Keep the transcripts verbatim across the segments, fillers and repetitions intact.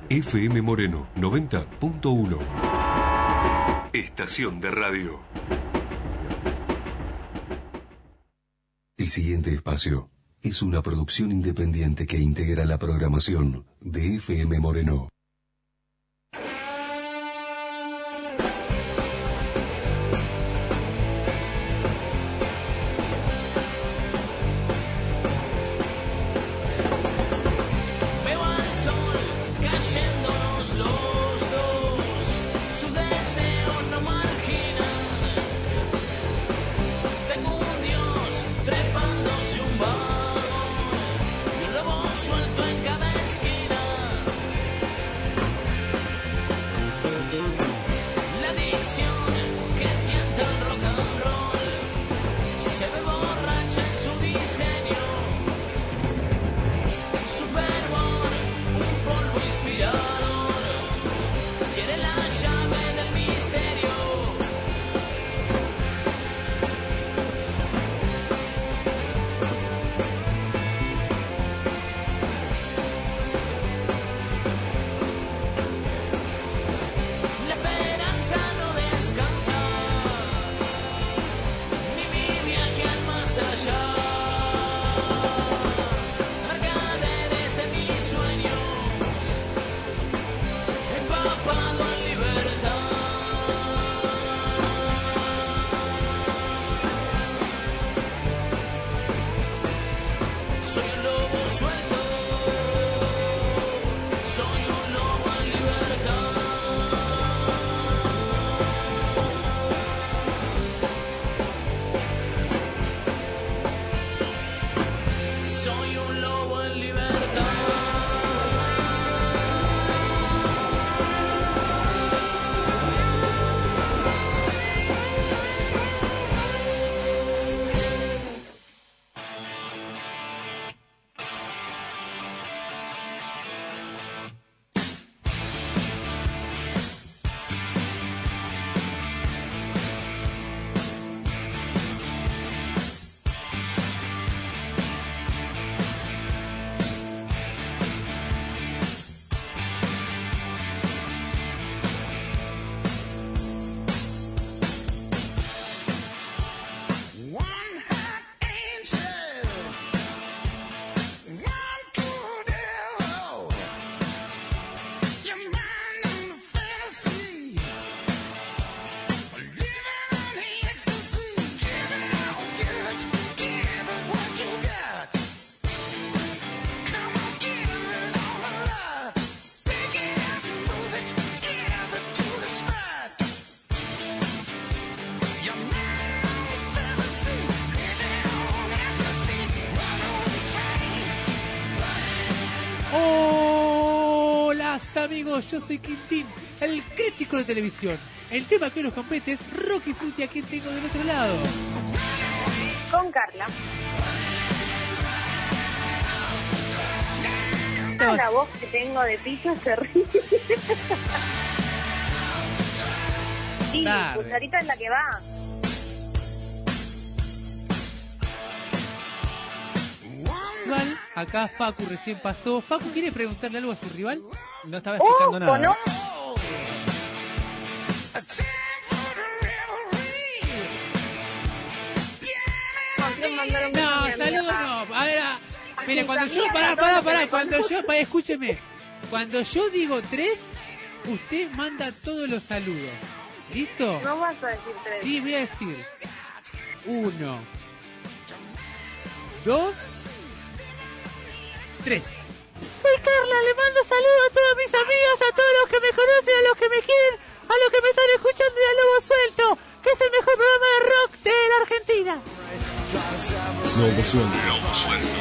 F M Moreno noventa punto uno. Estación de radio. El siguiente espacio es una producción independiente que integra la programación de F M Moreno. Amigos, yo soy Quintín, el crítico de televisión. El tema que hoy nos compete es Rocky Frutti, a quien tengo del otro lado. Con Carla. No. La voz que tengo de pillo se ríe. Sí, Tarde. Cucharita es la que va. Igual, acá Facu recién pasó. Facu, ¿quiere preguntarle algo a su rival? No estaba escuchando ¡Oh, nada. no! No, saludos no. A ver, a... mire, cuando yo... Pará, pará, pará. Cuando yo... Pará, escúcheme. Cuando yo digo tres, usted manda todos los saludos. ¿Listo? No vas a decir tres. Sí, voy a decir. Uno. Dos. Tres. Soy Carla, le mando saludos a todos mis amigos, a todos los que me conocen, a los que me quieren, a los que me están escuchando y a Lobo Suelto, que es el mejor programa de rock de la Argentina. Lobo Suelto. Lobo Suelto.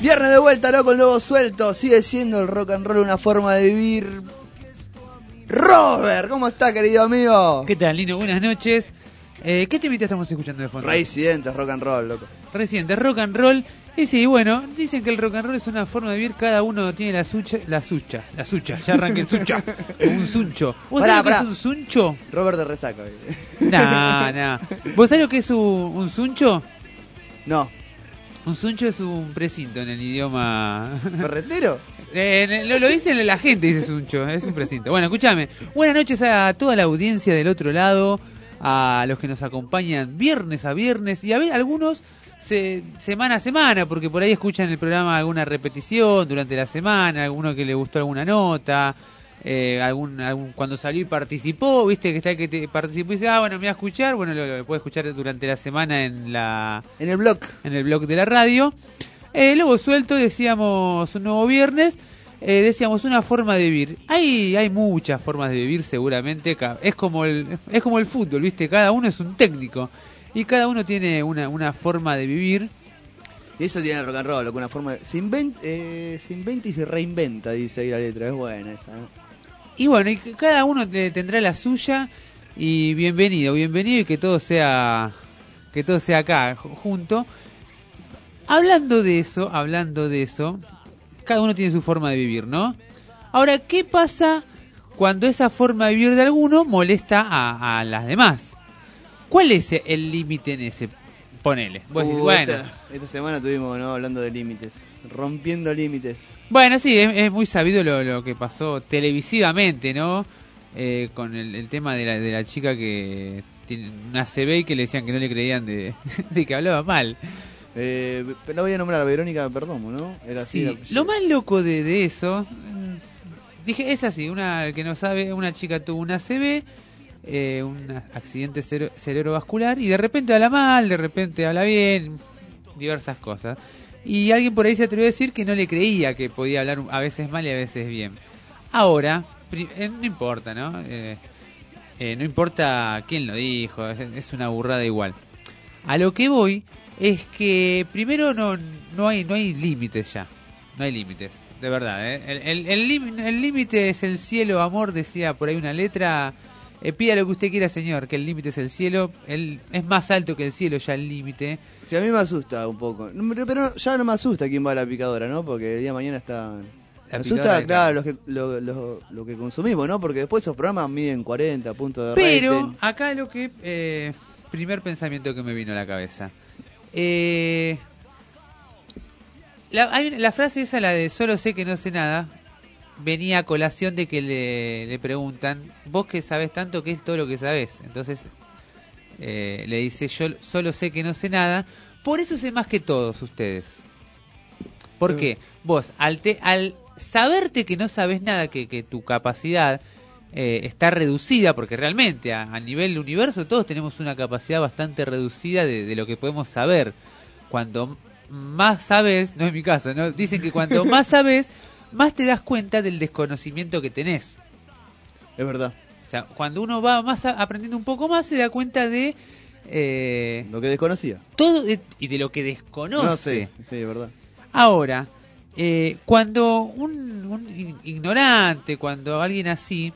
Viernes de vuelta, ¿no? Con Lobo Suelto. Sigue siendo el rock and roll una forma de vivir. Robert, ¿cómo está, querido amigo? ¿Qué tal, Lino? Buenas noches. Eh, ¿Qué temita estamos escuchando de fondo? Residentes, rock and roll, loco. Residentes, rock and roll. Y sí, bueno, dicen que el rock and roll es una forma de vivir, cada uno tiene la sucha, la sucha, la sucha, ya arranqué el sucha, un suncho. ¿Vos Pará, sabés lo que pará. es un suncho? Robert de resaca. Nah, nah. ¿Vos sabés lo que es un, un suncho? No. Un suncho es un precinto en el idioma... ¿Ferretero? Eh, lo, lo dice la gente, dice suncho, es un precinto. Bueno, escúchame, buenas noches a toda la audiencia del otro lado, a los que nos acompañan viernes a viernes y a ver, algunos... Se, semana a semana, porque por ahí escuchan el programa alguna repetición durante la semana, alguno que le gustó alguna nota, eh, algún, algún cuando salió y participó, viste que está el que te participó y dice, ah, bueno, me voy a escuchar, bueno, lo, lo puede escuchar durante la semana en la en el blog, en el blog de la radio. Eh, Lobo Suelto, decíamos un nuevo viernes, eh, decíamos una forma de vivir. Hay hay muchas formas de vivir, seguramente, es como el es como el fútbol, viste, cada uno es un técnico. Y cada uno tiene una, una forma de vivir. Y eso tiene el rock and roll, loco, una forma de... Se inventa, eh, se inventa y se reinventa, dice ahí la letra. Es buena esa, ¿no? Y bueno, y cada uno te, tendrá la suya. Y bienvenido, bienvenido y que todo sea que todo sea acá, junto. Hablando de eso, hablando de eso, cada uno tiene su forma de vivir, ¿no? Ahora, ¿qué pasa cuando esa forma de vivir de alguno molesta a, a las demás? ¿Cuál es el límite en ese? Ponele. Vos decís, Uh, bueno. esta, esta semana estuvimos, ¿no? Hablando de límites. Rompiendo límites. Bueno, sí, es, es muy sabido lo, lo que pasó televisivamente, ¿no? Eh, con el, el tema de la, de la chica que tiene una C B y que le decían que no le creían de, de que hablaba mal. Eh, pero la voy a nombrar a Verónica Perdomo, ¿no? Era así. Sí, lo más loco de, de eso, dije, es así, una que no sabe, una chica tuvo una C B, eh, un accidente cere- cerebrovascular y de repente habla mal, de repente habla bien, diversas cosas. Y alguien por ahí se atrevió a decir que no le creía que podía hablar a veces mal y a veces bien. Ahora, pri- eh, no importa, ¿no? Eh, eh, no importa quién lo dijo, es, es una burrada igual. A lo que voy es que primero no no hay no hay límites ya, no hay límites, de verdad, ¿eh? El, el, el, lim- el límite es el cielo, amor, decía por ahí una letra. Eh, pida lo que usted quiera, señor, que el límite es el cielo. El, es más alto que el cielo ya el límite. Sí, a mí me asusta un poco. No, pero- Pero ya no me asusta quién va a la picadora, ¿no? Porque el día de mañana está... La Me picadora asusta, de claro, los que, lo, lo, lo que consumimos, ¿no? Porque después esos programas miden cuarenta puntos de Pero rating. acá lo que... Eh, primer pensamiento que me vino a la cabeza. Eh, la, hay una- la frase esa, la de solo sé que no sé nada, venía a colación de que le, le preguntan, vos que sabés tanto, ¿qué es todo lo que sabés? Entonces eh, le dice, yo solo sé que no sé nada, por eso sé más que todos ustedes. ¿Por Mm. qué? Vos, al, te, al saberte que no sabés nada, que, que tu capacidad eh, está reducida, porque realmente a, a nivel del universo todos tenemos una capacidad bastante reducida de, de lo que podemos saber. Cuanto más sabes, no es mi caso, ¿no? Dicen que cuanto más sabes, más te das cuenta del desconocimiento que tenés. Es verdad. O sea, cuando uno va más a- aprendiendo un poco más, se da cuenta de eh, Lo que desconocía. todo de- y de lo que desconoce. No sé, sí, es verdad. Ahora, eh, cuando un, un in- ignorante, cuando alguien así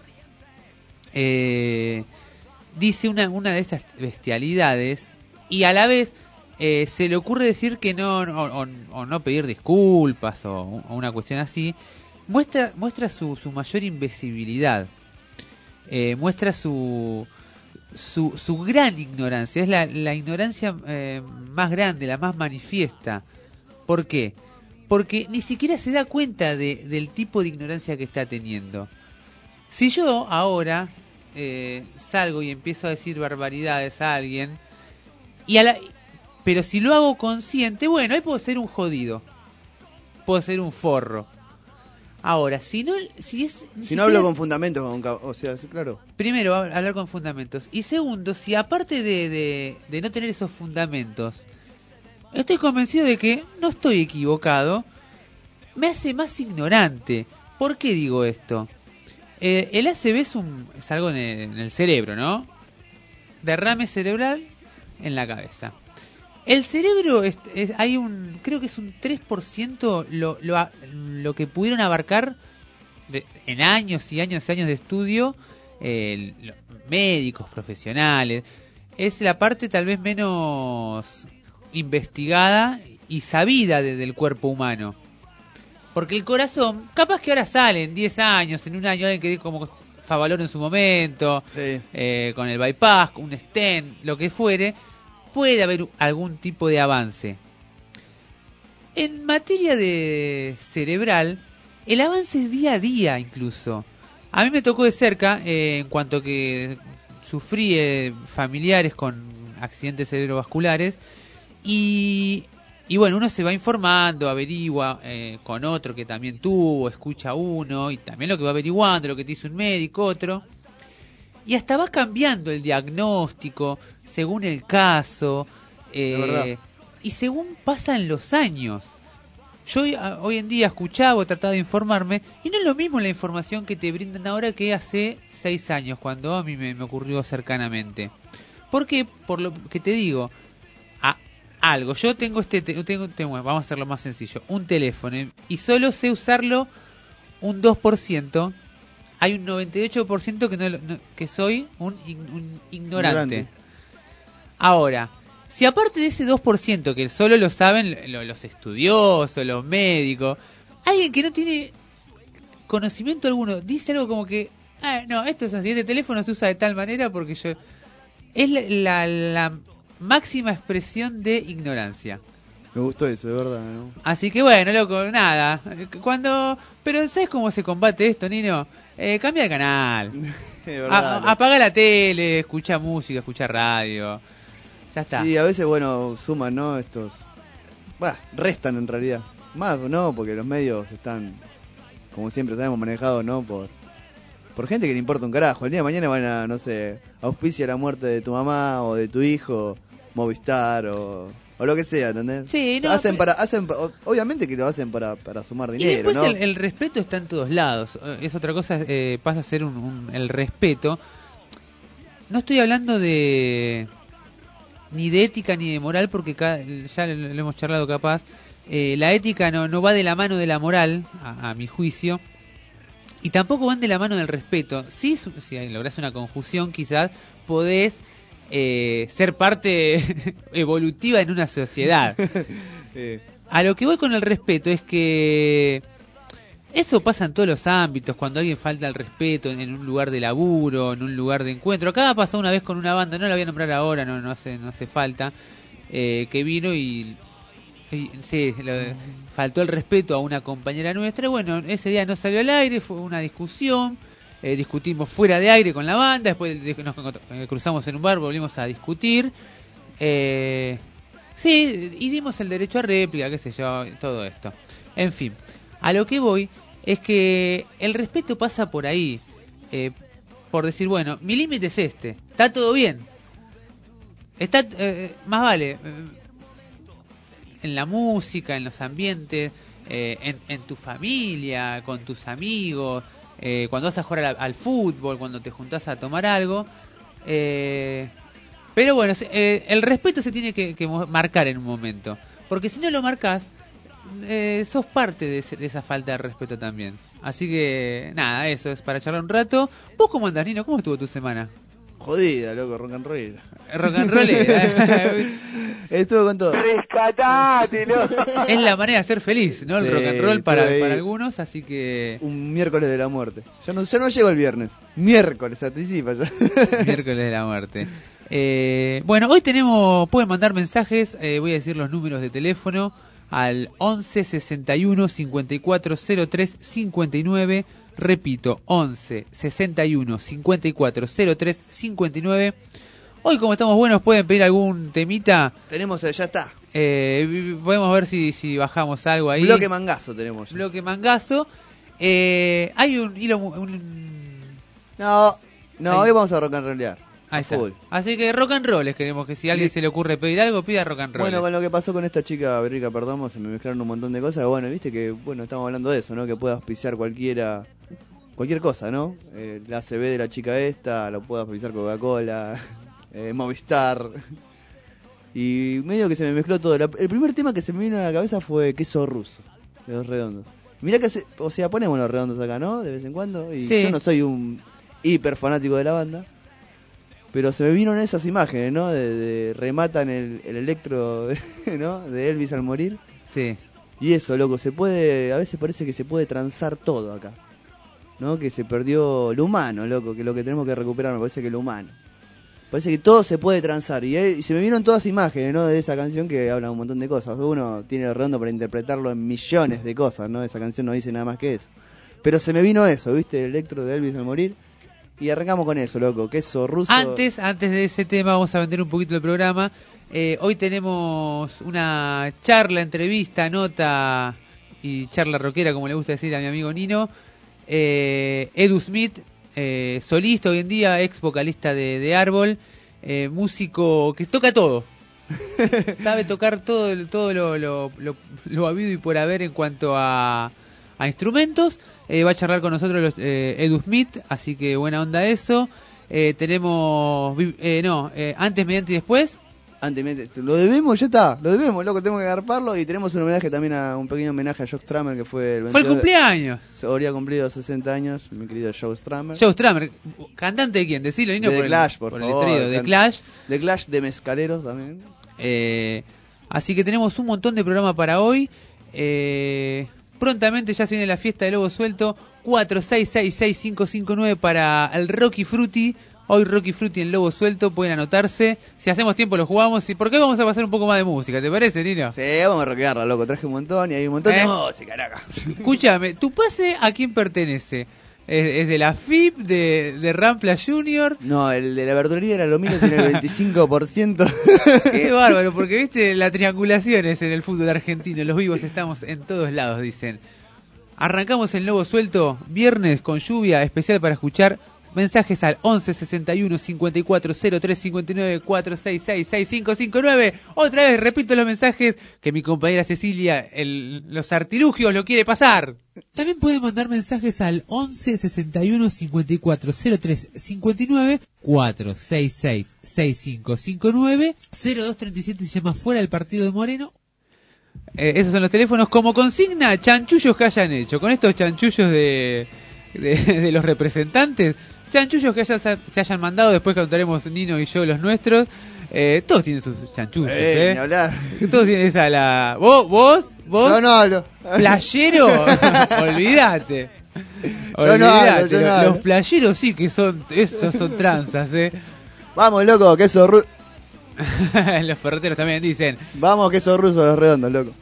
eh, dice una, una de estas bestialidades y a la vez eh, se le ocurre decir que no, no- o, o no pedir disculpas o, o una cuestión así, muestra muestra su, su mayor invisibilidad, eh, muestra su, su su gran ignorancia, es la, la ignorancia eh, más grande, la más manifiesta. ¿Por qué? Porque ni siquiera se da cuenta de, del tipo de ignorancia que está teniendo. Si yo ahora eh, salgo y empiezo a decir barbaridades a alguien, y a la, pero si lo hago consciente, bueno, ahí puedo ser un jodido, puedo ser un forro. Ahora, si no, si es, ni Si no hablo siquiera- con fundamentos, con ca- o sea, sí, claro. Primero, hab- hablar con fundamentos. Y segundo, si aparte de, de, de no tener esos fundamentos, estoy convencido de que no estoy equivocado, me hace más ignorante. ¿Por qué digo esto? Eh, el A C V es, un, es algo en el, en el cerebro, ¿no? Derrame cerebral en la cabeza. El cerebro, es, es- hay un, creo que es un tres por ciento lo, lo, a- lo que pudieron abarcar de- en años y años y años de estudio, eh, lo- médicos, profesionales. Es la parte tal vez menos investigada y sabida de- del cuerpo humano. Porque el corazón, capaz que ahora sale en diez años, en un año, alguien que como Favaloro en su momento, Sí. eh, con el bypass, un stent, lo que fuere, puede haber algún tipo de avance. En materia de cerebral, el avance es día a día incluso. A mí me tocó de cerca, eh, en cuanto que sufrí eh, familiares con accidentes cerebrovasculares, y, y bueno, uno se va informando, averigua eh, con otro que también tuvo, escucha uno, y también lo que va averiguando, lo que te dice un médico, otro. Y hasta va cambiando el diagnóstico según el caso, eh, De verdad. y según pasan los años. Yo hoy, a- hoy en día escuchaba o trataba de informarme, y no es lo mismo la información que te brindan ahora que hace seis años, cuando a mí me, me ocurrió cercanamente. ¿Por qué? Por lo que te digo, a, algo, yo tengo este, te- tengo, tengo- vamos a hacerlo más sencillo, un teléfono, eh, y solo sé usarlo un dos por ciento. Hay un noventa y ocho por ciento que, no, lo- no- que soy un, ign- un ignorante. Ignorante. Ahora, si aparte de ese dos por ciento que solo lo saben lo- los estudiosos, los médicos, alguien que no tiene conocimiento alguno dice algo como que, ah, no, esto es así, este teléfono se usa de tal manera porque yo... Es la, la, la máxima expresión de ignorancia. Me gustó eso, de verdad, ¿no? Así que bueno, loco, nada. Cuando... Pero ¿sabes cómo se combate esto, Nino? Eh, cambia de canal. De A- verdad. a- apaga la tele, escucha música, escucha radio. Ya está. Sí, a veces, bueno, suman, ¿no? Estos... Bah, restan en realidad. Más, ¿no? Porque los medios están, como siempre sabemos, manejados, ¿no? Por, por gente que le importa un carajo. El día de mañana van a, no sé, auspicia la muerte de tu mamá o de tu hijo, Movistar o, o lo que sea, ¿entendés? Sí, no, hacen pero- para, hacen, pa- obviamente que lo hacen para, para sumar Y dinero, después ¿no? el, el respeto está en todos lados. Eh, Es otra cosa, eh, pasa a ser un, un- el respeto. No estoy hablando de ni de ética ni de moral, porque ca- ya lo, lo hemos charlado capaz. Eh, la ética no, no va de la mano de la moral, a, a mi juicio, y tampoco van de la mano del respeto. Si, su- si lográs una conjunción, quizás podés eh, ser parte evolutiva en una sociedad. Eh, A lo que voy con el respeto es que eso pasa en todos los ámbitos, cuando alguien falta el respeto en, en un lugar de laburo, en un lugar de encuentro. Acá pasó una vez con una banda, no la voy a nombrar ahora, no, no hace, no hace falta, eh, que vino y, y sí, lo- faltó el respeto a una compañera nuestra. Bueno, ese día no salió al aire, fue una discusión, eh, discutimos fuera de aire con la banda, después de- nos encont- eh, cruzamos en un bar, volvimos a discutir. Eh, Sí, y dimos el derecho a réplica, qué sé yo, todo esto. En fin, a lo que voy es que el respeto pasa por ahí. Eh, por decir, bueno, mi límite es este, está todo bien. Está, eh, más vale, eh, en la música, en los ambientes, eh, en, en tu familia, con tus amigos, eh, cuando vas a jugar al, al fútbol, cuando te juntás a tomar algo. Eh, pero bueno, se- eh, el respeto se tiene que, que mo- marcar en un momento. Porque si no lo marcas, eh, sos parte de, ese- de esa falta de respeto también. Así que, nada, eso es para charlar un rato. ¿Vos cómo andás, Nino? ¿Cómo estuvo tu semana? jodida, loco, rock and roll. Rock and roll eh. Estuvo con todo. Rescatátelo. es la manera de ser feliz, ¿no? El Sí, rock and roll para, estuve ahí. para algunos, así que... Un miércoles de la muerte. Ya no, ya no llego el viernes. Miércoles, se anticipa ya. Miércoles de la muerte. Eh, bueno, hoy tenemos, pueden mandar mensajes, eh, voy a decir los números de teléfono al once sesenta y uno cincuenta y cuatro cero tres cincuenta y nueve, repito, once sesenta y uno cincuenta y cuatro cero tres cincuenta y nueve. Hoy como estamos buenos pueden pedir algún temita, Tenemos, eh, ya está. eh, podemos ver si, si bajamos algo ahí. Bloque mangazo tenemos. ya. Bloque mangazo. Eh, hay un hilo, mu- un, No, no, Ahí. hoy vamos a rock and rollear. Ahí A está. full. Así que rock and roll, queremos que si a alguien Li- se le ocurre pedir algo, pida rock and roll. Bueno, con lo que pasó con esta chica Berrica, perdón, se me mezclaron un montón de cosas. Bueno, viste que, bueno, estamos hablando de eso, ¿no? Que puede auspiciar cualquiera, cualquier cosa, ¿no? Eh, la A C B de la chica esta, lo puede auspiciar Coca-Cola, eh, Movistar. Y medio que se me mezcló todo. La- el primer tema que se me vino a la cabeza fue Queso Ruso, de Los Redondos. Mirá que hace, o sea, ponemos Los Redondos acá, ¿no? De vez en cuando. Y Sí. yo no soy un hiper fanático de la banda. Pero se me vino en esas imágenes, ¿no? De, de rematan el, el electro, ¿no? De Elvis al morir. Sí. Y eso, loco, se puede, a veces parece que se puede transar todo acá, ¿no? Que se perdió lo humano, loco, que lo que tenemos que recuperar, me parece que lo humano. Parece que todo se puede transar, y, ahí- y se me vieron todas imágenes, ¿no? De esa canción que habla un montón de cosas. Uno tiene el redondo para interpretarlo en millones de cosas, ¿no? Esa canción no dice nada más que eso. Pero se me vino eso, ¿viste? El electro de Elvis al morir. Y arrancamos con eso, loco, queso ruso. Antes, antes de ese tema, vamos a vender un poquito el programa. Eh, hoy tenemos una charla, entrevista, nota y charla rockera, como le gusta decir a mi amigo Nino. Eh, Edu Smith, eh, solista hoy en día, ex vocalista de, de Árbol, eh, músico que toca todo. Sabe tocar todo, todo lo, lo, lo, lo habido y por haber en cuanto a, a instrumentos. Eh, va a charlar con nosotros los, eh, Edu Smith, así que buena onda eso. Eh, tenemos, vi- eh, no, eh, antes, mediante y después. Antes, mente- lo debemos, ya está, lo debemos, loco, tenemos que agarparlo. Y tenemos un homenaje también, a un pequeño homenaje a Joe Strummer, que fue el Fue el veintidós de- cumpleaños. Habría cumplido sesenta años, mi querido Joe Strummer. Joe Strummer, cantante de quién, decilo, Nino, de por The el- Clash, por, por favor. el trío, de Can- Clash. The Clash de Mezcaleros también. Eh, así que tenemos un montón de programa para hoy. Eh, prontamente ya se viene la fiesta de Lobo Suelto. cuatro seis seis seis cinco cinco nueve para el Rocky Frutti. Hoy Rocky Frutti en Lobo Suelto, pueden anotarse. Si hacemos tiempo lo jugamos. ¿Y por qué vamos a pasar un poco más de música? ¿Te parece, Nino? Sí, vamos a rockearla, loco. Traje un montón y hay un montón ¿Eh? de música, caraca. Escúchame, ¿tu pase a quién pertenece? ¿Es, es de la F I P, de, de Rampla Junior? No, el de la verdulería era lo mío, tiene el veinticinco por ciento. Qué bárbaro, porque viste las triangulaciones en el fútbol argentino. Los vivos estamos en todos lados, dicen. Arrancamos en Lobo Suelto, viernes con lluvia, especial para escuchar mensajes al once sesenta y uno cincuenta y cuatro cero tres cincuenta y nueve cuatro seis seis seis cinco cinco nueve. Otra vez repito los mensajes que mi compañera Cecilia, el, los artilugios, lo quiere pasar. También pueden mandar mensajes al once sesenta y uno cincuenta y cuatro cero tres cincuenta y nueve cuatro seis seis seis cinco cinco nueve. cero dos treinta y siete se llama Fuera del Partido de Moreno. Eh, esos son los teléfonos. Como consigna, chanchullos que hayan hecho. Con estos chanchullos de, de, de los representantes, chanchullos que hayan, se hayan mandado. Después contaremos Nino y yo los nuestros. Eh, todos tienen sus chanchullos, Eh, ¿eh? ni hablar. Todos tienen esa la... ¿Vos? ¿Vos? ¿Vos? Yo no hablo. ¿Playero? Olvídate. Yo no hablo, Olvídate. yo no Los- hablo. Los playeros sí que son... Esos son tranzas, ¿eh? Vamos, loco, queso ruso. Los ferreteros también dicen... Vamos, queso ruso, los redondos, loco.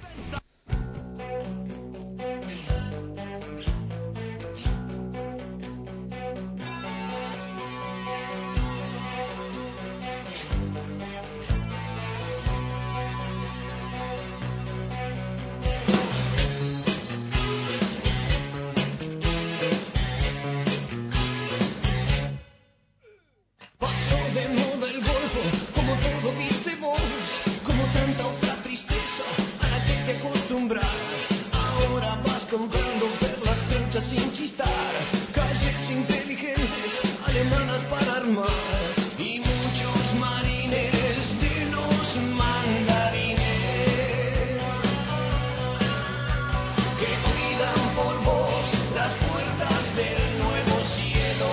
Pasó de moda el golfo, como todo viste vos, como tanta otra tristeza a la que te acostumbras. Ahora vas comprando perlas pinchas sin chistar, calles inteligentes, alemanas para armar, y muchos marines de los mandarines que cuidan por vos las puertas del nuevo cielo.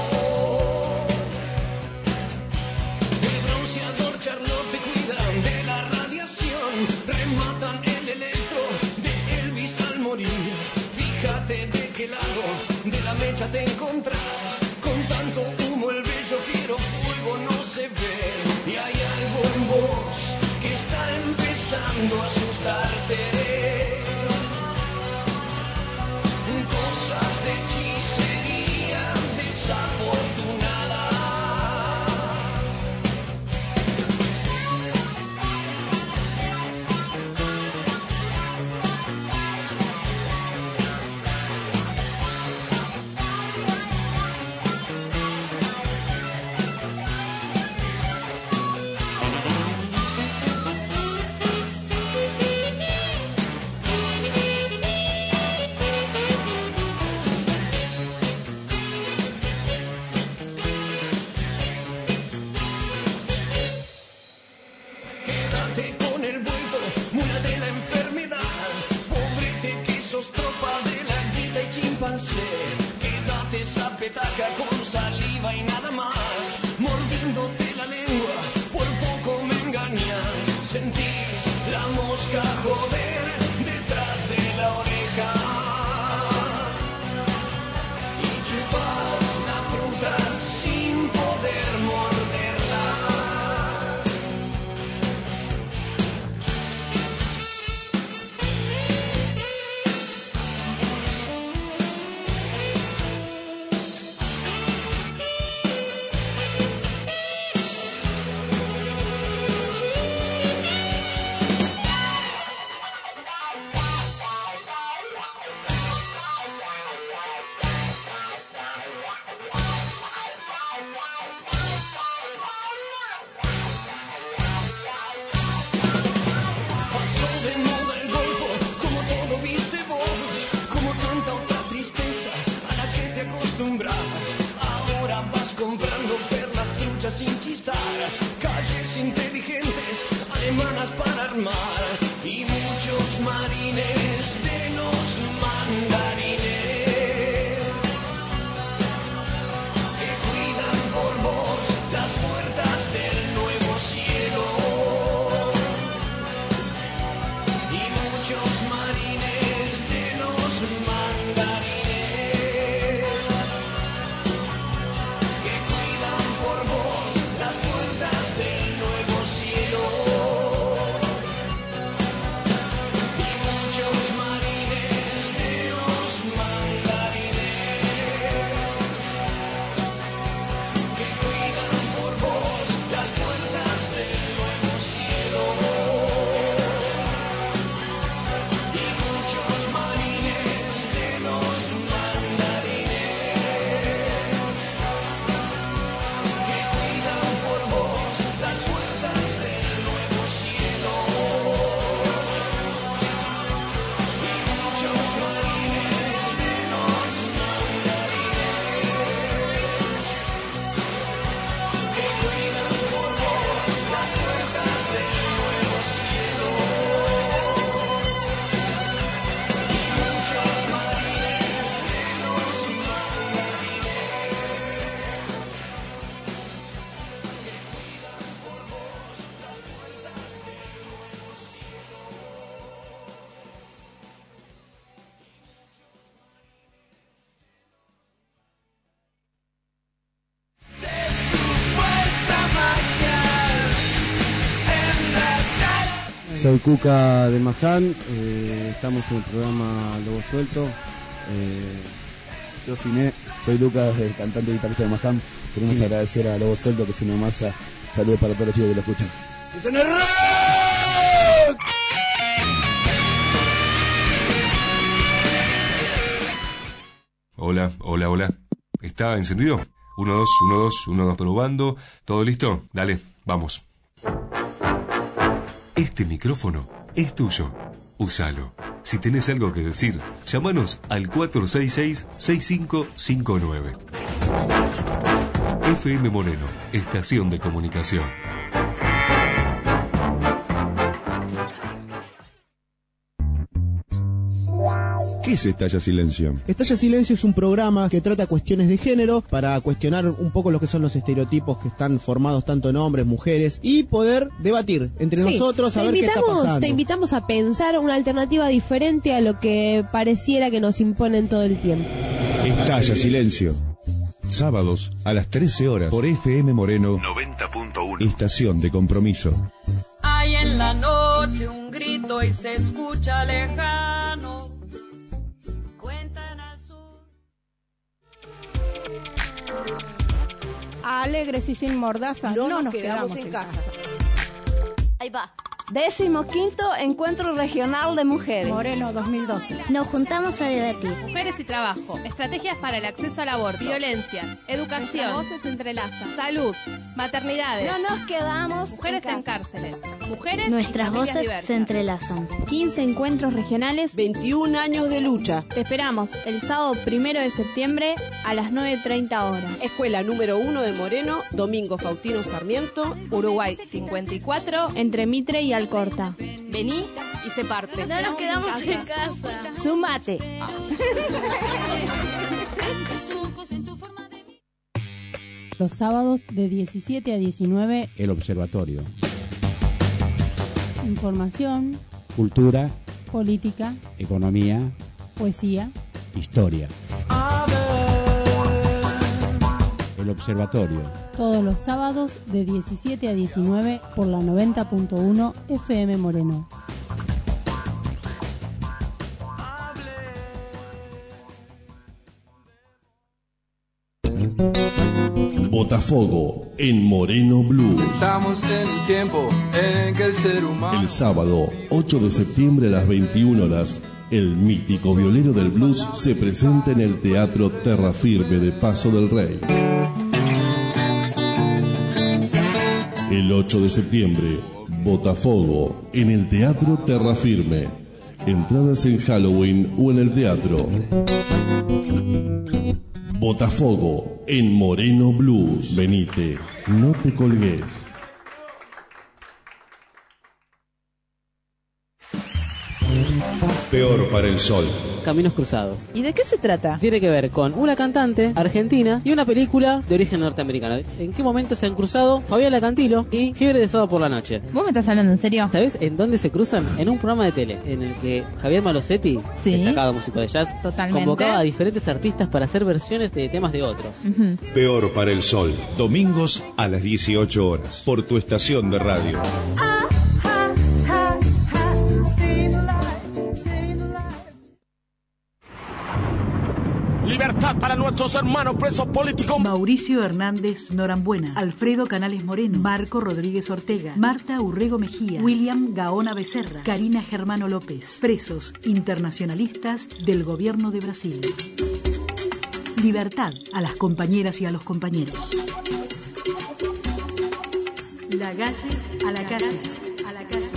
El bronceador Charlotte te cuidan de la radiación, rematan el electro de Elvis al morir. Fíjate de qué lado de la mecha te encontrás, con tanto humo el bello fiero fuego no se ve. Y hay algo en vos que está empezando a asustarte. Cosas de hechicería desafortunada. Quédate con el vuelto, mula de la enfermedad. Pobrete que sos tropa de la guita y chimpancé. Quédate esa petaca con saliva y nada más. Mordiéndote la lengua, por poco me engañas. Sentís la mosca joder detrás de la oreja. Y chupas la fruta sin poder morderla. Pasó de moda el golfo, como todo viste vos, como tanta otra tristeza a la que te acostumbrabas. Ahora vas comprando perlas truchas sin chistar, calles inteligentes, alemanas para armar, y muchos marines de los mandarines que cuidan por vos las puertas del nuevo cielo. Y muchos marines de los mandarines que cuidan por vos las puertas del nuevo cielo. Y muchos marines de los mandarines que cuidan por vos las puertas del nuevo cielo. Y muchos marines de los mandarines que cuidan por vos las puertas del nuevo cielo. Y muchos marines de los mandarines que cuidan por vos las puertas del nuevo cielo. Soy Cuca del Maján, eh, estamos en el programa Lobo Suelto. Eh, Yo Ciné, soy Lucas, el cantante y guitarrista de Maján. Queremos agradecer a Lobo Suelto que se nos masa. Saludos para todos los chicos que lo escuchan. Hola, hola, hola. ¿Está encendido? Uno, dos, uno, dos, uno, dos, probando. ¿Todo listo? Dale, vamos. Este micrófono es tuyo. Úsalo. Si tenés algo que decir, llámanos al cuatro seis seis, seis cinco cinco nueve. F M Moreno, estación de comunicación. ¿Qué es Estalla Silencio? Estalla Silencio es un programa que trata cuestiones de género para cuestionar un poco lo que son los estereotipos que están formados tanto en hombres, mujeres y poder debatir entre sí, nosotros a ver qué está pasando. Te invitamos a pensar una alternativa diferente a lo que pareciera que nos imponen todo el tiempo. Estalla Silencio. Sábados a las trece horas por F M Moreno noventa punto uno. Estación de compromiso. Hay en la noche un grito y se escucha lejano. Cuentan al sur. Alegres y sin mordaza, no, no nos, nos quedamos, quedamos en casa. casa. Ahí va. Décimo quinto Encuentro Regional de Mujeres. Moreno dos mil doce. Nos juntamos a debatir. Mujeres y trabajo, estrategias para el acceso al aborto, violencia, educación, nuestras voces se entrelazan, salud, maternidades. No nos quedamos mujeres en, en cárceles. Mujeres Nuestras voces diversas. Se entrelazan. quince encuentros regionales. veintiún años de lucha. Te esperamos el sábado primero de septiembre a las nueve treinta horas. Escuela número uno de Moreno, Domingo Faustino Sarmiento, Uruguay cincuenta y cuatro, entre Mitre y Alcorta. Vení y se parte. No nos quedamos en casa. Sumate. Los sábados de diecisiete a diecinueve, El Observatorio. información, Cultura, política, economía, poesía. historia. El Observatorio. Todos los sábados de diecisiete a diecinueve por la noventa punto uno F M Moreno. Botafogo en Moreno Blues. Estamos en un tiempo en que el ser humano. El sábado ocho de septiembre a las veintiuna horas, el mítico violero del blues se presenta en el Teatro Terra Firme de Paso del Rey. El ocho de septiembre, Botafogo en el Teatro Terra Firme. Entradas en Halloween o en el teatro. Botafogo en Moreno Blues. Venite, no te colgues. Peor para el sol. Caminos Cruzados. ¿Y de qué se trata? Tiene que ver con una cantante argentina y una película de origen norteamericano. ¿En qué momento se han cruzado Fabiola Cantilo y Fiebre de Sábado por la Noche? ¿Vos me estás hablando en serio? ¿Sabés en dónde se cruzan? En un programa de tele en el que Javier Malosetti, Sí. destacado músico de jazz, Totalmente. convocaba a diferentes artistas para hacer versiones de temas de otros. Ujú. Peor para el sol. Domingos a las dieciocho horas. Por tu estación de radio. Libertad para nuestros hermanos presos políticos. Mauricio Hernández Norambuena, Alfredo Canales Moreno, Marco Rodríguez Ortega, Marta Urrego Mejía, William Gaona Becerra, Karina Germano López, presos internacionalistas del gobierno de Brasil. Libertad a las compañeras y a los compañeros. La calle a la calle, a la calle.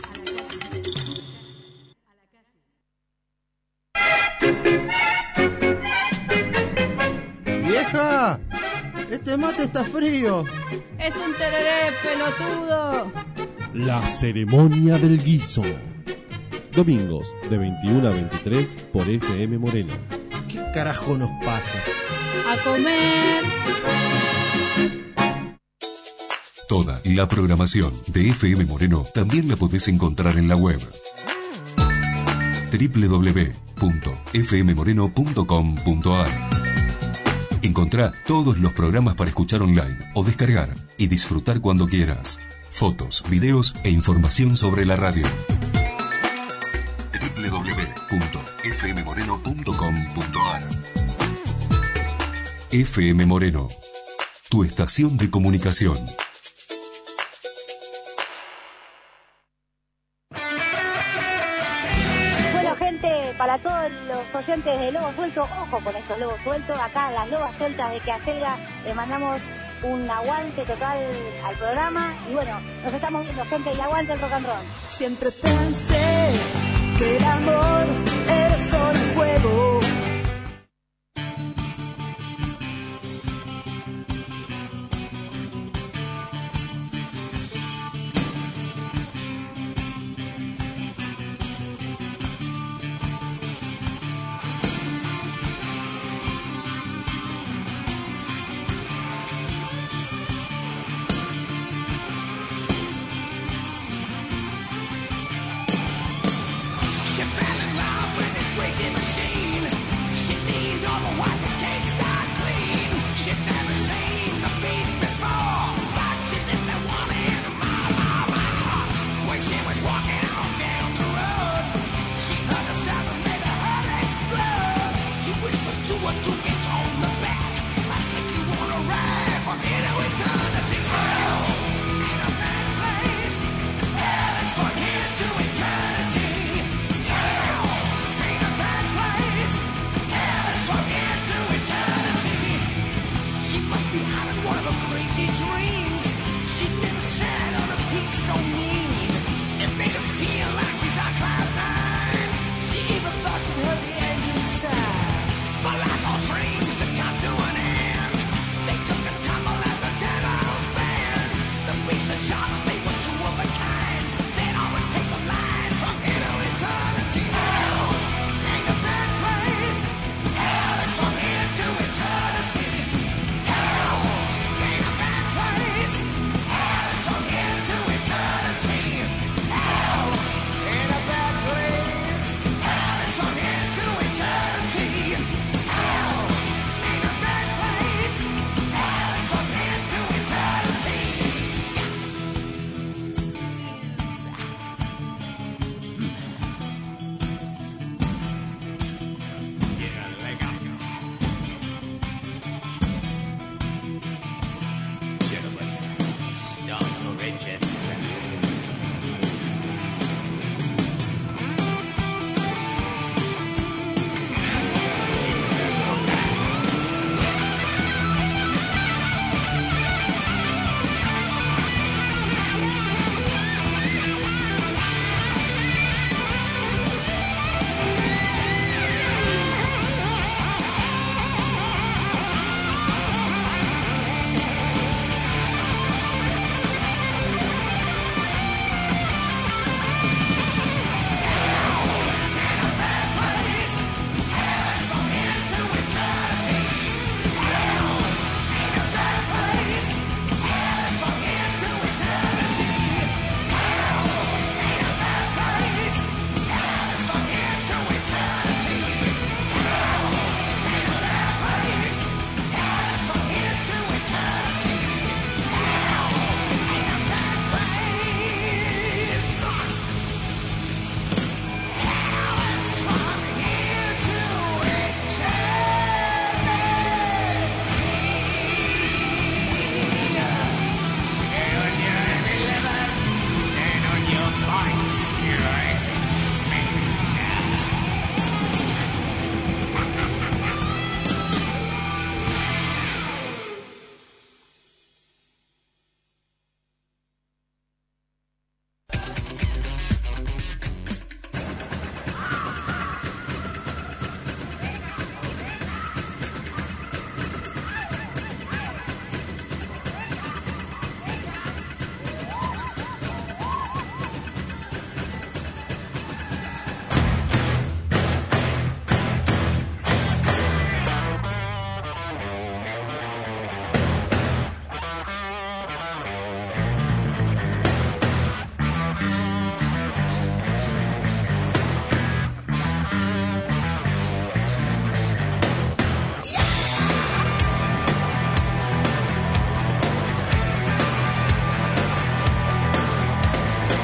¡Vieja! ¡Este mate está frío! Es un tereré, pelotudo. La ceremonia del guiso. Domingos de veintiuna a veintitrés por F M Moreno. ¿Qué carajo nos pasa? A comer. Toda la programación de F M Moreno también la podés encontrar en la web doble u doble u doble u punto f m moreno punto com punto a r. Encontrá todos los programas para escuchar online o descargar y disfrutar cuando quieras. Fotos, videos e información sobre la radio. doble u doble u doble u punto f m moreno punto com punto a r. F M Moreno, tu estación de comunicación. Bueno, gente, para todos los oyentes de Lobo Suelto, ojo con estos lobos sueltos. Acá las lobas sueltas de Queacelga le mandamos un aguante total al programa. Y bueno, nos estamos viendo, gente, y aguante el rock and roll. Siempre pensé que el amor era solo un juego. You fell in love with this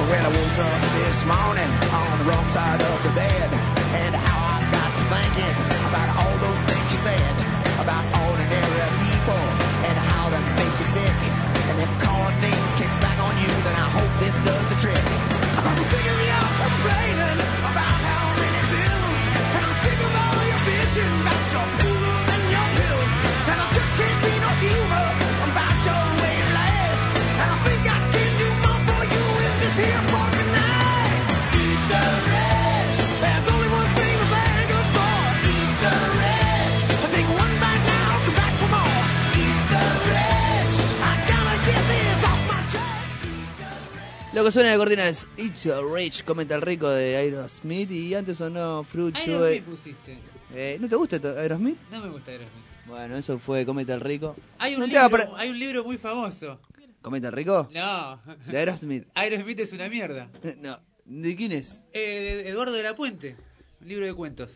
Well, I woke up this morning on the wrong side of the bed, and how I got to thinking about all those things you said about ordinary people and how they make you sick. And if calling names kicks back on you, then I hope this does the trick. Cause I'm sick of you complaining about how many bills, and I'm sick of all your bitching about your poodles and your pills, and I just can't see no humor about your way of life. And I think I can do more for you with this here fucking knife. Eat the rest. There's only one thing that they're good for. Eat the rest. I take one bite now, come back for more. Eat the rest. I gotta get this off my chest. Lo que suena de cortina es It's Your Rich, comenta el rico de Aerosmith, y antes sonó Fruit Aerosmith pusiste. Eh, ¿No te gusta Aerosmith? No me gusta Aerosmith. Bueno, eso fue Cometa el Rico. Hay un, ¿No te libro, va a... hay un libro muy famoso. ¿Cometa el Rico? No. ¿De Aerosmith? Aerosmith es una mierda. No. ¿De quién es? Eh, de Eduardo de la Puente. Un libro de cuentos.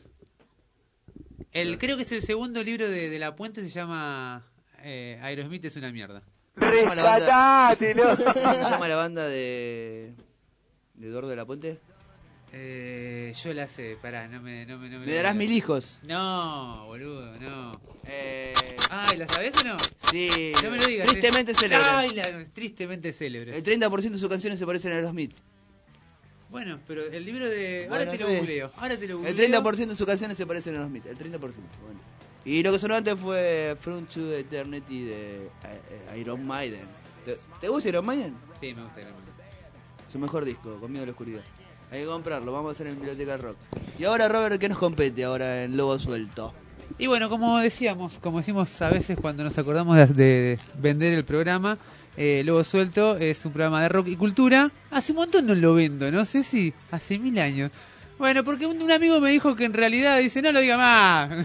El, no. Creo que es el segundo libro de, de la Puente, se llama eh, Aerosmith es una mierda. ¿Cómo se llama la banda? ¿Cómo se llama la banda de, de Eduardo de la Puente? Eh, yo la sé, pará, no me... No me, no me, ¿Me darás mil hijos? No, boludo, no. Eh... Ay, ¿la sabés o no? Sí. No me lo digas. Tristemente ¿eh? célebre. Ay, la, tristemente célebre. El treinta por ciento de sus canciones se parecen a Aerosmith. Bueno, pero el libro de... Bueno, ahora te lo sí. googleo, ahora te lo googleo. El treinta por ciento de sus canciones se parecen a Aerosmith, el treinta por ciento. Bueno. Y lo que sonó antes fue From to Eternity de Iron Maiden. ¿Te, ¿Te gusta Iron Maiden? Sí, me gusta Iron Maiden. Su mejor disco, Con Miedo a la Oscuridad. Hay que comprarlo, vamos a hacer en Biblioteca Rock. Y ahora, Robert, ¿qué nos compete ahora en Lobo Suelto? Y bueno, como decíamos, como decimos a veces cuando nos acordamos de, de vender el programa, eh, Lobo Suelto es un programa de rock y cultura. Hace un montón no lo vendo, no sé si hace mil años. Bueno, porque un, un amigo me dijo que en realidad dice, no lo diga más.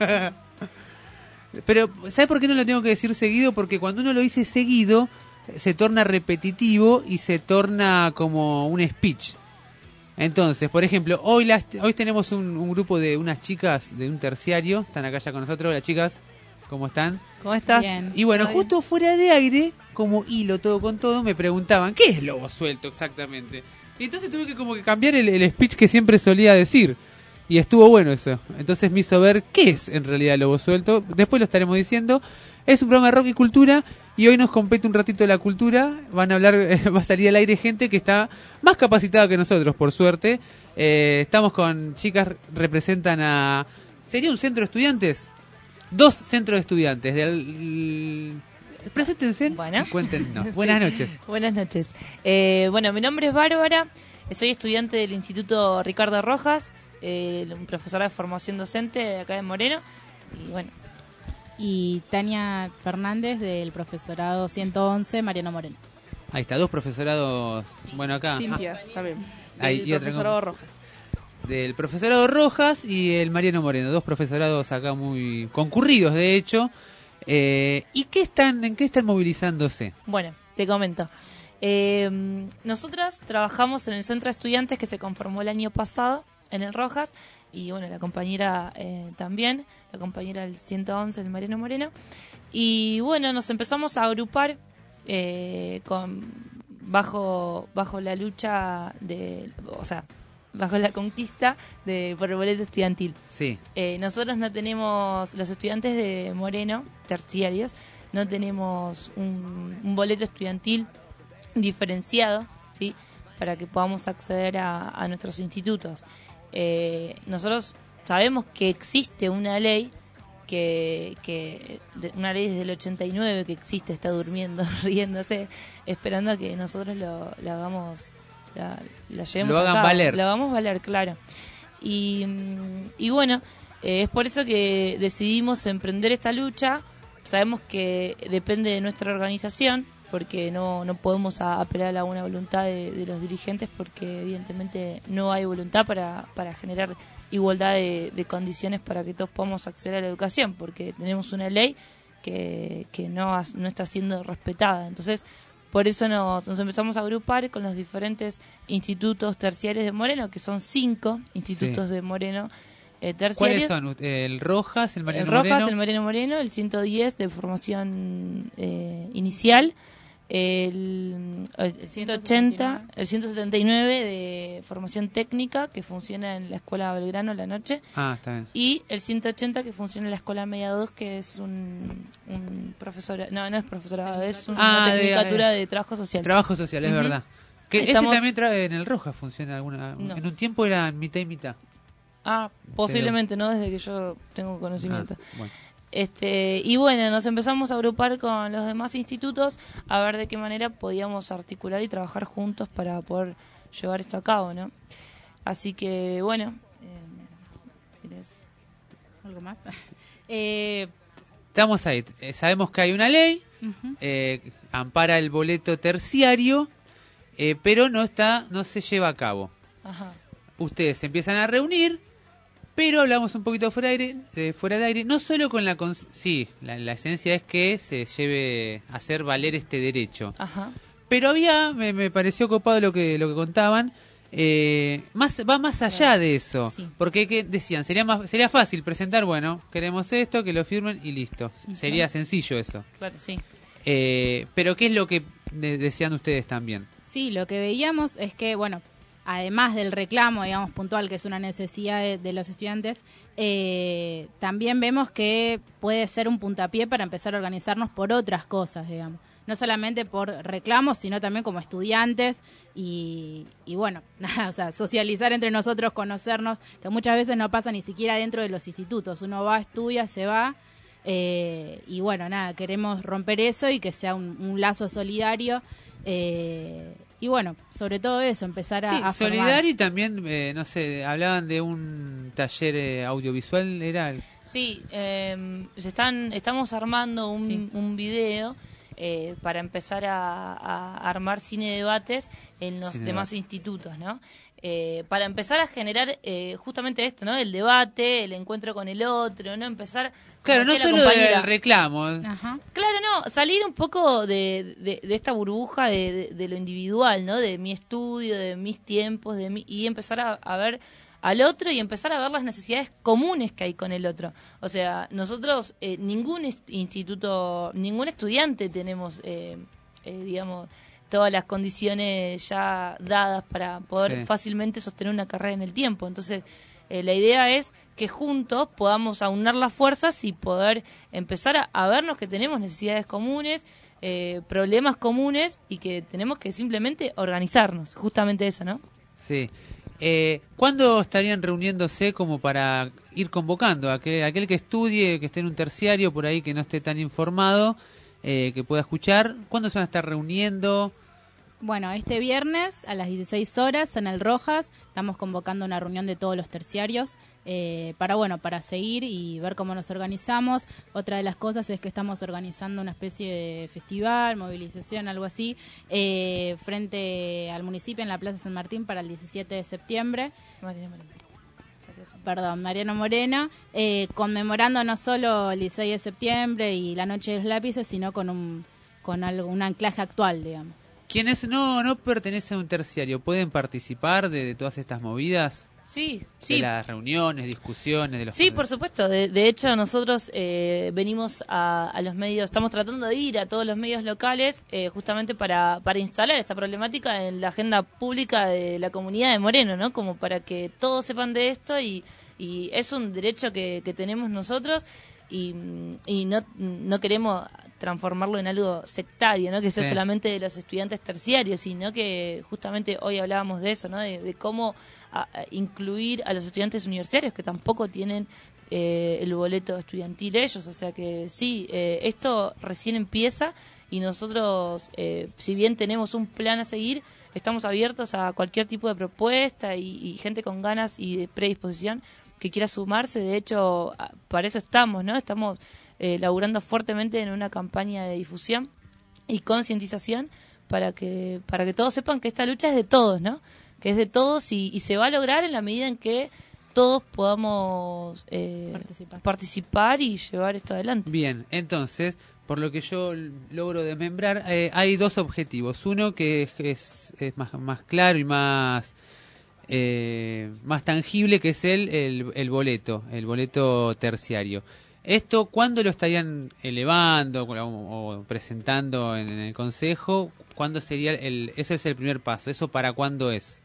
Pero, ¿sabe por qué no lo tengo que decir seguido? Porque cuando uno lo dice seguido, se torna repetitivo y se torna como un speech. Entonces, por ejemplo, hoy las, hoy tenemos un, un grupo de unas chicas de un terciario, están acá ya con nosotros. Hola chicas, ¿cómo están? ¿Cómo estás? Bien. Y bueno, justo fuera de aire, como hilo todo con todo, me preguntaban, ¿qué es Lobo Suelto exactamente? Y entonces tuve que como que cambiar el, el speech que siempre solía decir. Y estuvo bueno eso. Entonces me hizo ver qué es en realidad Lobo Suelto. Después lo estaremos diciendo. Es un programa de rock y cultura. Y hoy nos compete un ratito de la cultura. Van a hablar, eh, va a salir al aire gente que está más capacitada que nosotros, por suerte. Eh, estamos con chicas, representan a... ¿Sería un centro de estudiantes? Dos centros de estudiantes. Del... Preséntense. Bueno. Cuéntenos. Buenas noches. Buenas noches. Eh, bueno, mi nombre es Bárbara. Soy estudiante del Instituto Ricardo Rojas. Eh, profesora de formación docente de acá de Moreno. Y bueno. Y Tania Fernández del profesorado ciento once Mariano Moreno. Ahí está, dos profesorados. Bueno, acá. Cintia, ah, también. Ahí, del y profesorado otra... Rojas. Del profesorado Rojas y el Mariano Moreno. Dos profesorados acá muy concurridos, de hecho. Eh, ¿Y qué están, en qué están movilizándose? Bueno, te comento. Eh, nosotras trabajamos en el centro de estudiantes que se conformó el año pasado en el Rojas. Y bueno, la compañera eh, también, la compañera del ciento once, el Mariano Moreno. Y bueno, nos empezamos a agrupar eh, con bajo bajo la lucha de, o sea, bajo la conquista de por el boleto estudiantil. Sí. Eh, nosotros no tenemos, los estudiantes de Moreno, terciarios, no tenemos un, un boleto estudiantil diferenciado, ¿sí? Para que podamos acceder a, a nuestros institutos. Eh, nosotros sabemos que existe una ley que, que de, una ley desde el ochenta y nueve que existe, está durmiendo, riéndose, esperando a que nosotros lo, lo hagamos, la, la llevemos lo a hagan cabo. valer. Lo hagamos valer, claro. Y, y bueno, eh, es por eso que decidimos emprender esta lucha. Sabemos que depende de nuestra organización, porque no, no podemos a, apelar a la buena voluntad de, de los dirigentes, porque evidentemente no hay voluntad para, para generar igualdad de, de condiciones para que todos podamos acceder a la educación, porque tenemos una ley que, que no, no está siendo respetada. Entonces, por eso nos, nos empezamos a agrupar con los diferentes institutos terciarios de Moreno, que son cinco institutos sí. de Moreno eh, terciarios. ¿Cuáles son? El Rojas, el Mariano el Rojas, Moreno. el Mariano Moreno, el ciento diez de formación eh, inicial, el, el ciento ochenta, el ciento setenta y nueve de formación técnica, que funciona en la Escuela Belgrano a la noche. Ah, está bien. Y el ciento ochenta, que funciona en la Escuela Media dos, que es un, un profesor, no, no es profesorado, es una Ah, de- tecnicatura de, trabajo social. Trabajo social, es Ujú. verdad. Que Estamos- ese también trae en el Rojas funciona alguna. No. En un tiempo era mitad y mitad. Ah, posiblemente no, desde que yo tengo conocimiento. Ah, bueno. Este, y bueno, nos empezamos a agrupar con los demás institutos a ver de qué manera podíamos articular y trabajar juntos para poder llevar esto a cabo, ¿no? Así que, bueno. eh, ¿querés? ¿Algo más? eh, Estamos ahí. Eh, sabemos que hay una ley, Ujú. eh, ampara el boleto terciario, eh, pero no está, no se lleva a cabo. Ajá. Ustedes se empiezan a reunir, pero hablamos un poquito fuera de aire, de fuera de aire, no solo con la cons- sí, la, la esencia es que se lleve a hacer valer este derecho. Ajá. Pero había, me, me pareció copado lo que lo que contaban, eh, más va más allá de eso, Sí. porque ¿qué decían? Sería más sería fácil presentar, bueno, queremos esto, que lo firmen y listo. Ujú. Sería sencillo eso. Claro, sí. Eh, pero ¿qué es lo que de- decían ustedes también? Sí, lo que veíamos es que, bueno, además del reclamo, digamos, puntual, que es una necesidad de, de los estudiantes, eh, también vemos que puede ser un puntapié para empezar a organizarnos por otras cosas, digamos. No solamente por reclamos, sino también como estudiantes y, y bueno, nada, o sea, socializar entre nosotros, conocernos, que muchas veces no pasa ni siquiera dentro de los institutos. Uno va, estudia, se va, eh, y bueno, nada, queremos romper eso y que sea un, un lazo solidario. Eh, y bueno, sobre todo eso, empezar a, Sí, a formar. solidario y también, eh, no sé, hablaban de un taller eh, audiovisual, ¿era? el- Sí, eh, se están, estamos armando un, Sí. un video eh, para empezar a, a armar cine debates en los Cine demás institutos, ¿no? Eh, para empezar a generar eh, justamente esto, ¿no? El debate, el encuentro con el otro, ¿no? Empezar... Claro, como no decía la solo compañera, del reclamo. Ajá. Claro, no, salir un poco de, de, de esta burbuja de, de, de lo individual, ¿no? De mi estudio, de mis tiempos, de mi, y empezar a, a ver al otro y empezar a ver las necesidades comunes que hay con el otro. O sea, nosotros, eh, ningún est- instituto, ningún estudiante tenemos, eh, eh, digamos, todas las condiciones ya dadas para poder Sí. fácilmente sostener una carrera en el tiempo. Entonces, eh, la idea es que juntos podamos aunar las fuerzas y poder empezar a, a vernos que tenemos necesidades comunes, eh, problemas comunes y que tenemos que simplemente organizarnos. Justamente eso, ¿no? Sí. Eh, ¿Cuándo estarían reuniéndose como para ir convocando a aquel, aquel que estudie, que esté en un terciario por ahí, que no esté tan informado, eh, que pueda escuchar? ¿Cuándo se van a estar reuniendo? Bueno, este viernes a las dieciséis horas en el Rojas estamos convocando una reunión de todos los terciarios eh, para, bueno, para seguir y ver cómo nos organizamos. Otra de las cosas es que estamos organizando una especie de festival, movilización, algo así, eh, frente al municipio en la Plaza San Martín para el diecisiete de septiembre. Perdón, Mariano Moreno, eh, conmemorando no solo el dieciséis de septiembre y la Noche de los Lápices, sino con un, con algo, un anclaje actual, digamos. Quienes no, no pertenecen a un terciario, ¿pueden participar de, de todas estas movidas? Sí, De sí. las reuniones, discusiones, de los... Sí, por supuesto. De, de hecho, nosotros eh, venimos a, a los medios, estamos tratando de ir a todos los medios locales eh, justamente para, para instalar esta problemática en la agenda pública de la comunidad de Moreno, ¿no? Como para que todos sepan de esto y, y es un derecho que, que tenemos nosotros y, y no, no queremos transformarlo en algo sectario, ¿no? Que sea Sí. solamente de los estudiantes terciarios, sino que justamente hoy hablábamos de eso, ¿no? De, de cómo a- a incluir a los estudiantes universitarios que tampoco tienen eh, el boleto estudiantil ellos, o sea que sí, eh, esto recién empieza y nosotros, eh, si bien tenemos un plan a seguir, estamos abiertos a cualquier tipo de propuesta y, y gente con ganas y de predisposición que quiera sumarse. De hecho, a- para eso estamos, ¿no? Estamos eh, laburando fuertemente en una campaña de difusión y concientización para que para que todos sepan que esta lucha es de todos, ¿no? Que es de todos y, y se va a lograr en la medida en que todos podamos eh, Participar. participar y llevar esto adelante. Bien, entonces, por lo que yo l- logro desmembrar, eh, hay dos objetivos. Uno que es, es, es más, más claro y más eh, más tangible, que es el, el, el boleto, el boleto terciario. ¿Esto cuándo lo estarían elevando o, o presentando en, en el Consejo? ¿Cuándo sería el, ese es el primer paso? ¿Eso para cuándo es?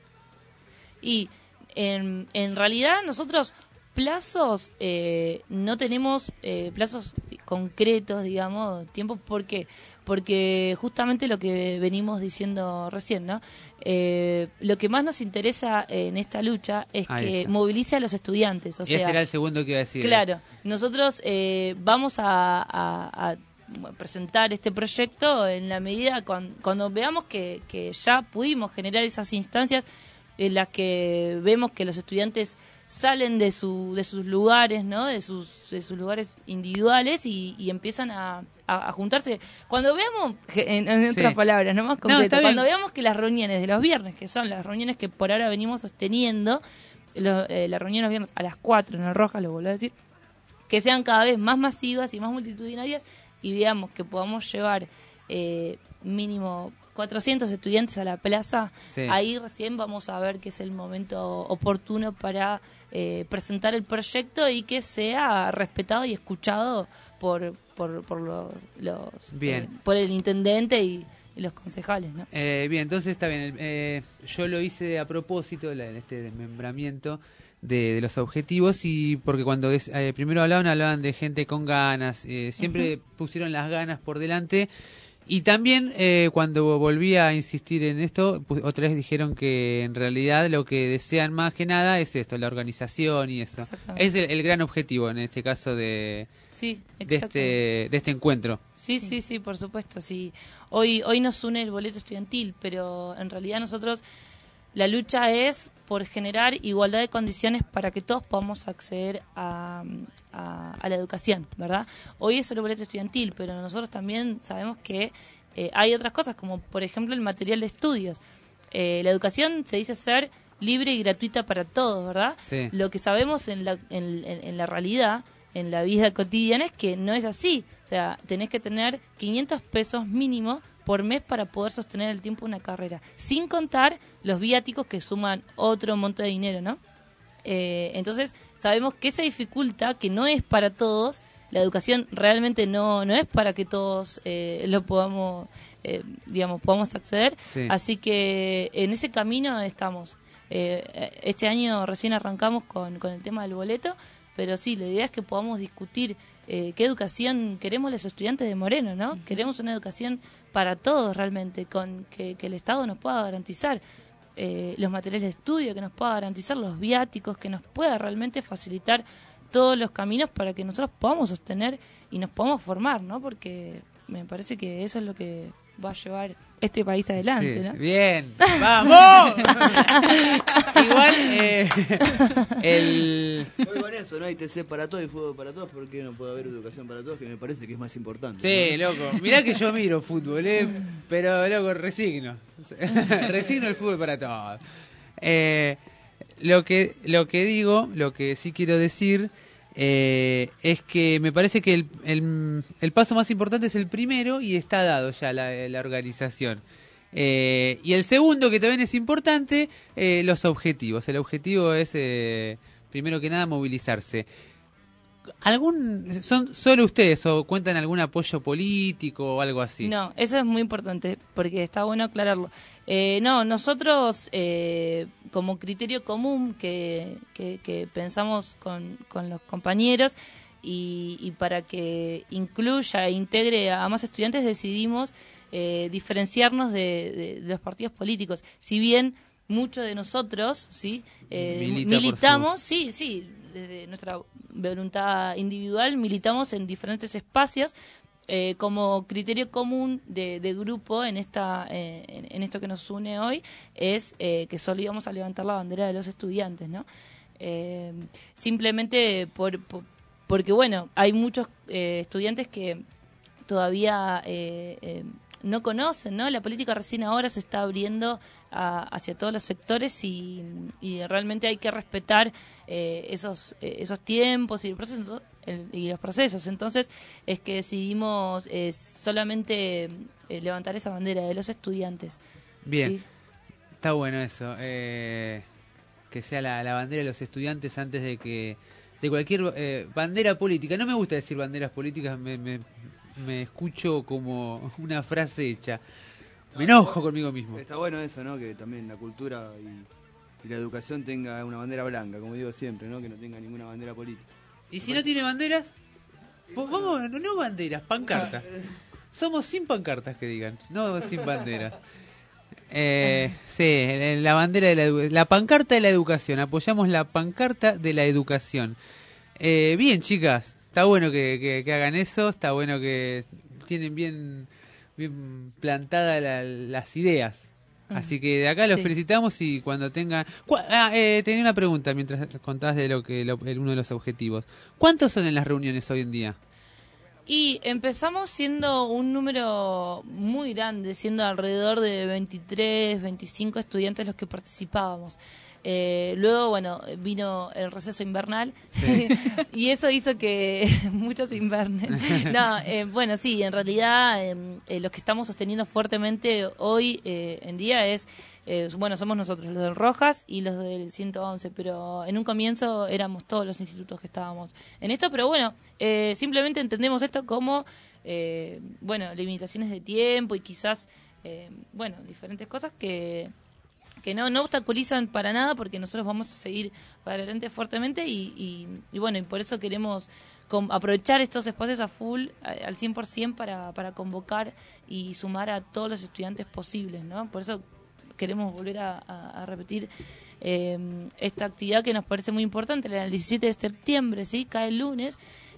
Y en, en realidad nosotros plazos eh, no tenemos eh, plazos concretos, digamos, tiempos, ¿por qué? Porque justamente lo que venimos diciendo recién, ¿no? Eh, lo que más nos interesa en esta lucha es Ahí que está. movilice a los estudiantes. O Ese sea, era el segundo que iba a decir. claro, nosotros eh, vamos a, a, a presentar este proyecto en la medida cuando, cuando veamos que, que ya pudimos generar esas instancias en las que vemos que los estudiantes salen de su de sus lugares, ¿no? De sus de sus lugares individuales y, y empiezan a, a, a juntarse. Cuando veamos, en, en Sí. otras palabras, no más No, concreto, está cuando bien. veamos que las reuniones de los viernes, que son las reuniones que por ahora venimos sosteniendo, lo, eh, la reunión los viernes a las cuatro en el Rojas, lo vuelvo a decir, que sean cada vez más masivas y más multitudinarias y veamos que podamos llevar eh, mínimo cuatrocientos estudiantes a la plaza, Sí. ahí recién vamos a ver que es el momento oportuno para eh, presentar el proyecto y que sea respetado y escuchado por por, por los, los Bien. eh, por el intendente y, y los concejales, ¿no? Eh, bien, entonces está bien. Eh, yo lo hice a propósito, la- este desmembramiento de, de los objetivos, y porque cuando es- eh, primero hablaban, hablaban de gente con ganas, eh, siempre pusieron las ganas por delante. Y también eh, cuando volví a insistir en esto, pu- otra vez dijeron que en realidad lo que desean más que nada es esto, la organización y eso. Exactamente. Es el, el gran objetivo en este caso de, Sí, de, exacto. este, de este encuentro. Sí, sí, sí, por supuesto, sí. Hoy hoy nos une el boleto estudiantil, pero en realidad nosotros la lucha es por generar igualdad de condiciones para que todos podamos acceder a, a, a la educación, ¿verdad? Hoy es el boleto estudiantil, pero nosotros también sabemos que eh, hay otras cosas, como por ejemplo el material de estudios. Eh, la educación se dice ser libre y gratuita para todos, ¿verdad? Sí. Lo que sabemos en la, en, en- en la realidad, en la vida cotidiana, es que no es así. O sea, tenés que tener quinientos pesos mínimo por mes para poder sostener el tiempo de una carrera, sin contar los viáticos que suman otro monto de dinero, ¿no? Eh, entonces, sabemos que esa dificulta, que no es para todos, la educación realmente no, no es para que todos eh, lo podamos, eh, digamos, podamos acceder. Sí. Así que en ese camino estamos. Eh, este año recién arrancamos con, con el tema del boleto, pero sí, la idea es que podamos discutir eh, qué educación queremos los estudiantes de Moreno, ¿no? Queremos una educación para todos realmente, con que, que el Estado nos pueda garantizar eh, los materiales de estudio, que nos pueda garantizar los viáticos, que nos pueda realmente facilitar todos los caminos para que nosotros podamos sostener y nos podamos formar, ¿no? Porque me parece que eso es lo que va a llevar este país adelante, Sí. ¿no? Bien, ¡vamos! Igual, eh, el... Voy con eso, ¿no? Hay T C para todos y fútbol para todos, ¿por qué no puede haber educación para todos? Que me parece que es más importante. Sí, ¿no? loco. Mirá que yo miro fútbol, ¿eh? Pero, loco, resigno. Resigno el fútbol para todos. Eh, lo que lo que digo, lo que sí quiero decir, eh, es que me parece que el, el, el paso más importante es el primero y está dado ya la, la organización. Eh, y el segundo, que también es importante, eh, los objetivos. El objetivo es, eh, primero que nada, movilizarse. ¿Algún, son solo ustedes o cuentan algún apoyo político o algo así? No, eso es muy importante porque está bueno aclararlo. Eh, no, nosotros eh, como criterio común que, que, que pensamos con, con los compañeros y, y para que incluya e integre a más estudiantes decidimos eh, diferenciarnos de, de- de los partidos políticos. Si bien muchos de nosotros sí eh, Milita por militamos, sí, sí, desde nuestra voluntad individual militamos en diferentes espacios eh, como criterio común de, de grupo en esta eh, en, en esto que nos une hoy es eh, que solo íbamos a levantar la bandera de los estudiantes, ¿no? Eh, simplemente por, por- porque bueno, hay muchos eh, estudiantes que todavía eh, eh, no conocen, ¿no? La política recién ahora se está abriendo a- hacia todos los sectores y, y realmente hay que respetar eh, esos eh, esos tiempos y, el proceso, el- y los procesos. Entonces es que decidimos eh, solamente eh, levantar esa bandera de los estudiantes. Bien, ¿sí? está bueno eso. eh, que sea la, la bandera de los estudiantes antes de que de cualquier eh, bandera política. No me gusta decir banderas políticas, me, me, me escucho como una frase hecha. Me enojo conmigo mismo. Está bueno eso, ¿no? Que también la cultura y, y la educación tenga una bandera blanca, como digo siempre, ¿no? Que no tenga ninguna bandera política. ¿Y si no tiene banderas? Pues vamos, no, no banderas, pancartas. Somos sin pancartas, que digan, no sin banderas. Eh, sí, la bandera de la edu- la pancarta de la educación. Apoyamos la pancarta de la educación. Eh, bien, chicas, está bueno que, que, que hagan eso, está bueno que tienen bien, bien plantadas la, las ideas. Así que de acá los Sí. felicitamos y cuando tengan... ¿Cuá- Ah, eh, tenía una pregunta mientras contabas de lo que lo- el, uno de los objetivos. ¿Cuántos son en las reuniones hoy en día? Y empezamos siendo un número muy grande, siendo alrededor de veintitrés, veinticinco estudiantes los que participábamos. Eh, luego, bueno, vino el receso invernal Sí. y eso hizo que muchos invernen. No, eh, bueno, sí, en realidad eh, eh, los que estamos sosteniendo fuertemente hoy eh, en día es, eh, bueno, somos nosotros, los del Rojas y los del ciento once, pero en un comienzo éramos todos los institutos que estábamos en esto, pero bueno, eh, simplemente entendemos esto como, eh, bueno, limitaciones de tiempo y quizás, eh, bueno, diferentes cosas que... que no, no obstaculizan para nada porque nosotros vamos a seguir para adelante fuertemente y, y, y bueno, y por eso queremos com- aprovechar estos espacios a full, a- al cien por ciento para, para convocar y sumar a todos los estudiantes posibles, ¿no? Por eso queremos volver a, a- a repetir eh, esta actividad que nos parece muy importante, la del diecisiete de septiembre, ¿sí? Cae el lunes.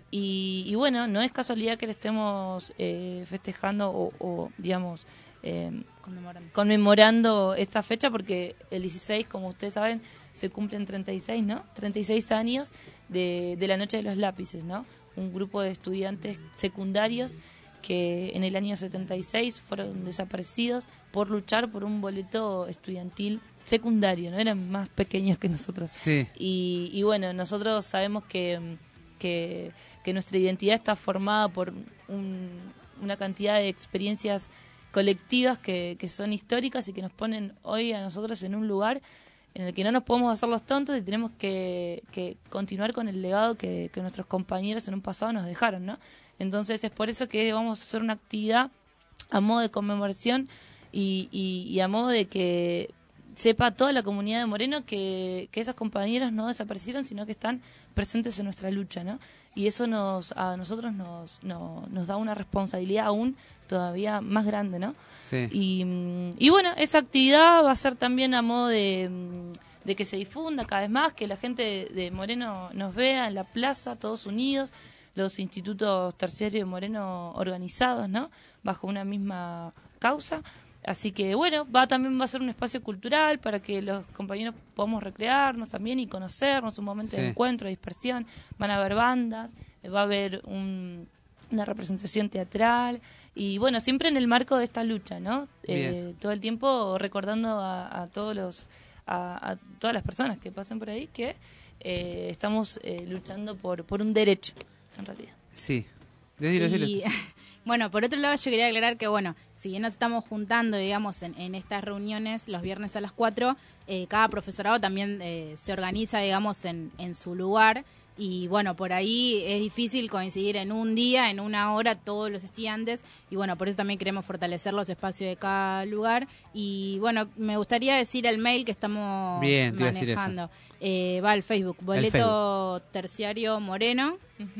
Y, y bueno, no es casualidad que le estemos eh, festejando o, o digamos... Eh, Conmemorando. conmemorando esta fecha porque el dieciséis, como ustedes saben, se cumplen treinta y seis, ¿no? treinta y seis años de, de la Noche de los Lápices, ¿no? Un grupo de estudiantes secundarios que en el año setenta y seis fueron desaparecidos por luchar por un boleto estudiantil secundario, ¿no? Eran más pequeños que nosotros. Sí. Y, y bueno, nosotros sabemos que, que, que nuestra identidad está formada por un, una cantidad de experiencias colectivas que, que son históricas y que nos ponen hoy a nosotros en un lugar en el que no nos podemos hacer los tontos y tenemos que, que continuar con el legado que, que nuestros compañeros en un pasado nos dejaron, ¿no? Entonces es por eso que vamos a hacer una actividad a modo de conmemoración y, y, y a modo de que sepa toda la comunidad de Moreno que, que esos compañeros no desaparecieron, sino que están presentes en nuestra lucha, ¿no? Y eso nos a nosotros nos, nos, nos da una responsabilidad aún todavía más grande, ¿no? Sí. Y, y bueno, esa actividad va a ser también a modo de, de que se difunda cada vez más, que la gente de, de Moreno nos vea en la plaza, todos unidos, los institutos terciarios de Moreno organizados, ¿no? Bajo una misma causa. Así que bueno, va también va a ser un espacio cultural para que los compañeros podamos recrearnos también y conocernos, un momento Sí. de encuentro, de dispersión. Van a haber bandas, eh, va a haber un, una representación teatral y bueno, siempre en el marco de esta lucha, ¿no? Eh, todo el tiempo recordando a, a todos los a, a todas las personas que pasen por ahí que eh, estamos eh, luchando por por un derecho, en realidad. Sí. Decilo, decilo. Y, bueno, por otro lado yo quería aclarar que, bueno, si bien nos estamos juntando, digamos, en, en estas reuniones los viernes a las cuatro, eh, cada profesorado también eh, se organiza, digamos, en, en su lugar. Y bueno, por ahí es difícil coincidir en un día, en una hora, todos los estudiantes. Y bueno, por eso también queremos fortalecer los espacios de cada lugar. Y bueno, me gustaría decir el mail que estamos Bien, te iba a decir manejando. Eh, va al Facebook, Boleto Terciario Moreno.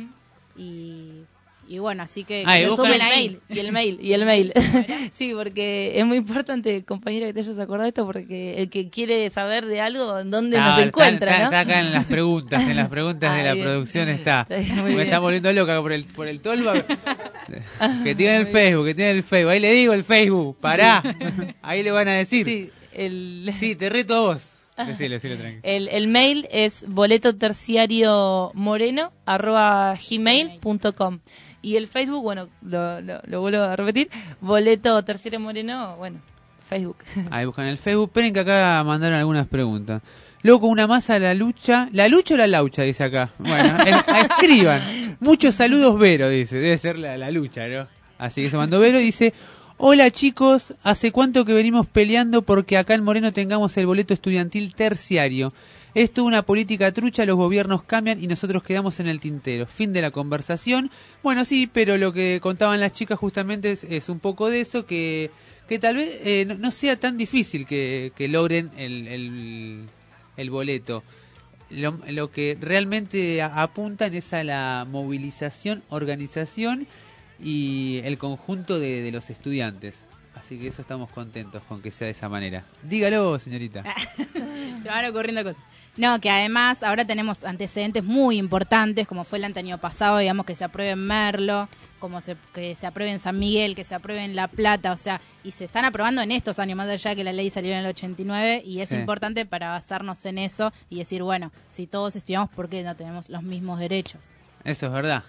Y... Y bueno, así que, Ah, que y lo buscan suben el ahí. mail, y el mail, y el mail. Sí, porque es muy importante, compañera, que te hayas acordado de esto, porque el que quiere saber de algo, ¿en dónde Ah, nos está- encuentra, está, ¿no? está acá en las preguntas, en las preguntas Ah, de la bien. producción está. Está bien, muy Me bien. está volviendo loca por el por el tolva que tiene el Facebook, que tiene el Facebook. Ahí le digo el Facebook, pará. Ahí le van a decir. Sí, el... Sí, te reto a vos. Decilo, decilo tranquilo. El, el mail es boleto terciario moreno arroba gmail punto com y el Facebook, bueno, lo, lo, lo vuelvo a repetir, boleto terciario moreno, bueno, Facebook. Ahí buscan el Facebook. Esperen que acá mandaron algunas preguntas. Loco, una masa a la lucha. ¿La lucha o la laucha? Dice acá. Bueno, el- escriban. Muchos saludos, Vero, dice. Debe ser la, la lucha, ¿no? Así que se mandó Vero y dice: hola chicos, ¿hace cuánto que venimos peleando porque acá en Moreno tengamos el boleto estudiantil terciario? Es toda una política trucha, los gobiernos cambian y nosotros quedamos en el tintero. Fin de la conversación. Bueno, sí, pero lo que contaban las chicas justamente es, es un poco de eso, que, que tal vez eh, no, no sea tan difícil que, que logren el, el, el boleto. Lo, lo que realmente a, apuntan es a la movilización, organización y el conjunto de, de los estudiantes. Así que eso estamos contentos con que sea de esa manera. Dígalo, señorita. Se van ocurriendo cosas. No, que además ahora tenemos antecedentes muy importantes, como fue el año pasado, digamos, que se apruebe en Merlo, como se, que se apruebe en San Miguel, que se apruebe en La Plata, o sea, y se están aprobando en estos años, más allá de que la ley salió en el ochenta y nueve, y es Sí. importante para basarnos en eso y decir, bueno, si todos estudiamos, ¿por qué no tenemos los mismos derechos? Eso es verdad.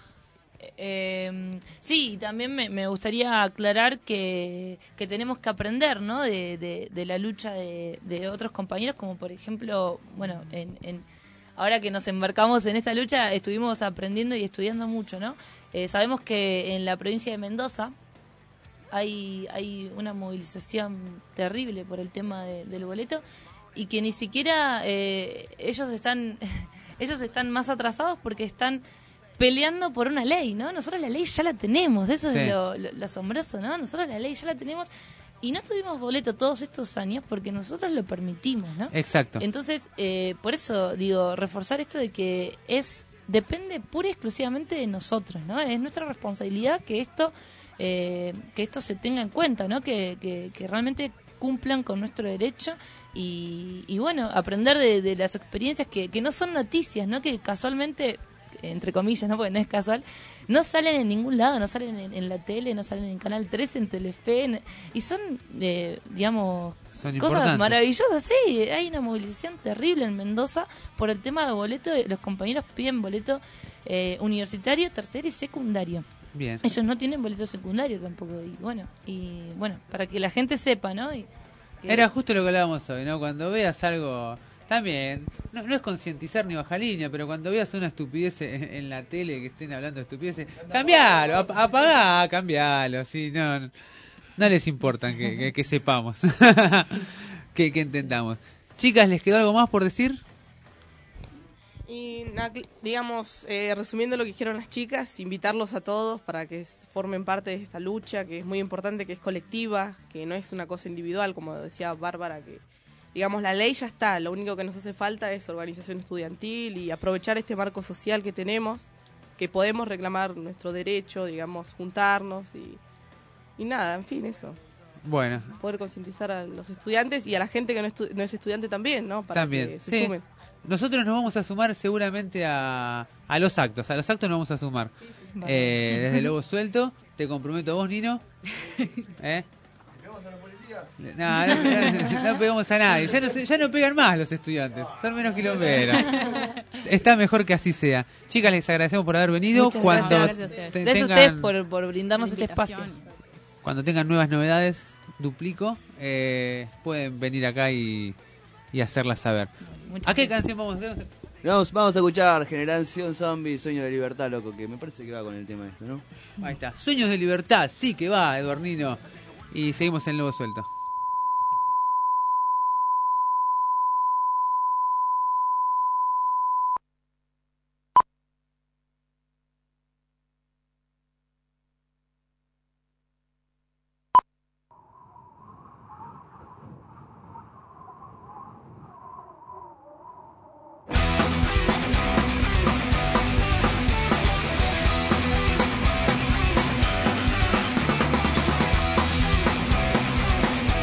Eh, sí, también me, me gustaría aclarar que, que tenemos que aprender, ¿no? de, de, de la lucha de, de otros compañeros, como por ejemplo, bueno, en, en, ahora que nos embarcamos en esta lucha, estuvimos aprendiendo y estudiando mucho, ¿no? Eh, sabemos que en la provincia de Mendoza hay, hay una movilización terrible por el tema de, del boleto y que ni siquiera eh, ellos están ellos están más atrasados porque están peleando por una ley, ¿no? Nosotros la ley ya la tenemos, eso Sí. es lo, lo, lo asombroso, ¿no? Nosotros la ley ya la tenemos y no tuvimos boleto todos estos años porque nosotros lo permitimos, ¿no? Exacto. Entonces, eh, por eso digo, reforzar esto de que es depende pura y exclusivamente de nosotros, ¿no? Es nuestra responsabilidad que esto eh, que esto se tenga en cuenta, ¿no? Que, que, que realmente cumplan con nuestro derecho y, y bueno, aprender de, de las experiencias que, que no son noticias, ¿no? Que casualmente, entre comillas, ¿no? Porque no es casual, no salen en ningún lado, no salen en, en la tele, no salen en Canal trece, en Telefe, en- y son, eh, digamos, Son cosas importantes. maravillosas. Sí, hay una movilización terrible en Mendoza por el tema de boleto. Los compañeros piden boleto eh, universitario, terciario y secundario. Bien. Ellos no tienen boleto secundario tampoco. Y bueno, y bueno, para que la gente sepa, ¿no? Y, que- Era justo lo que hablábamos hoy, ¿no? Cuando veas algo, también, no, no es concientizar ni baja línea, pero cuando veas una estupidez en, en la tele que estén hablando de estupideces, cambialo, ap- apagá, cambialo, sí, no, no, no les importa que, que, que sepamos, que, que entendamos. Chicas, ¿les quedó algo más por decir? Y nada, cl- digamos, eh, resumiendo lo que dijeron las chicas, invitarlos a todos para que s- formen parte de esta lucha, que es muy importante, que es colectiva, que no es una cosa individual, como decía Bárbara, que digamos la ley ya está, lo único que nos hace falta es organización estudiantil y aprovechar este marco social que tenemos, que podemos reclamar nuestro derecho, digamos, juntarnos y, y nada, en fin, eso. Bueno, Poder concientizar a los estudiantes y a la gente que no, estu- no es estudiante también, ¿no? Para también, que se sí. sumen. Nosotros nos vamos a sumar seguramente a, a los actos, a los actos nos vamos a sumar. Eh, desde Lobo Suelto, te comprometo a vos, Nino. ¿Eh? No, no, no, no pegamos a nadie. Ya no, se- ya no pegan más los estudiantes. Son menos kilómetros. Está mejor que así sea. Chicas, les agradecemos por haber venido. Muchas Cuando gracias. Gracias a ustedes. te- Gracias a tengan, ustedes por, por brindarnos este espacio. cuando tengan nuevas novedades, duplico, eh, pueden venir acá y, y hacerlas saber. ¿A qué canción vamos a hacer? Vamos, vamos a escuchar Generación Zombie, Sueño de Libertad, loco, que me parece que va con el tema este, ¿no? Ahí está. Sueños de libertad, sí que va, Eduardino. Y seguimos en Lobo Suelto. Thank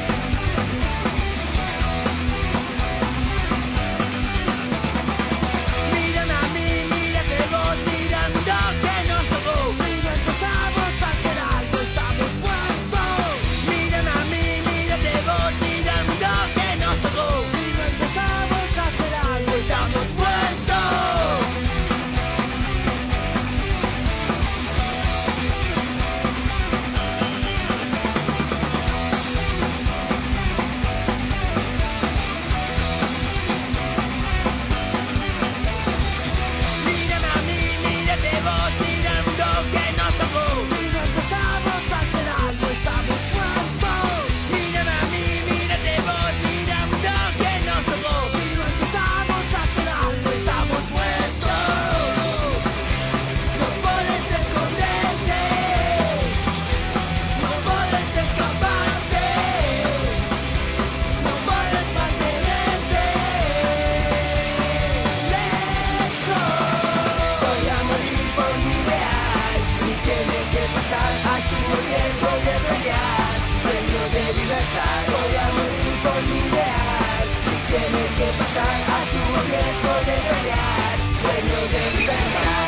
pasar, asumo riesgo de pelear, sueño de libertad.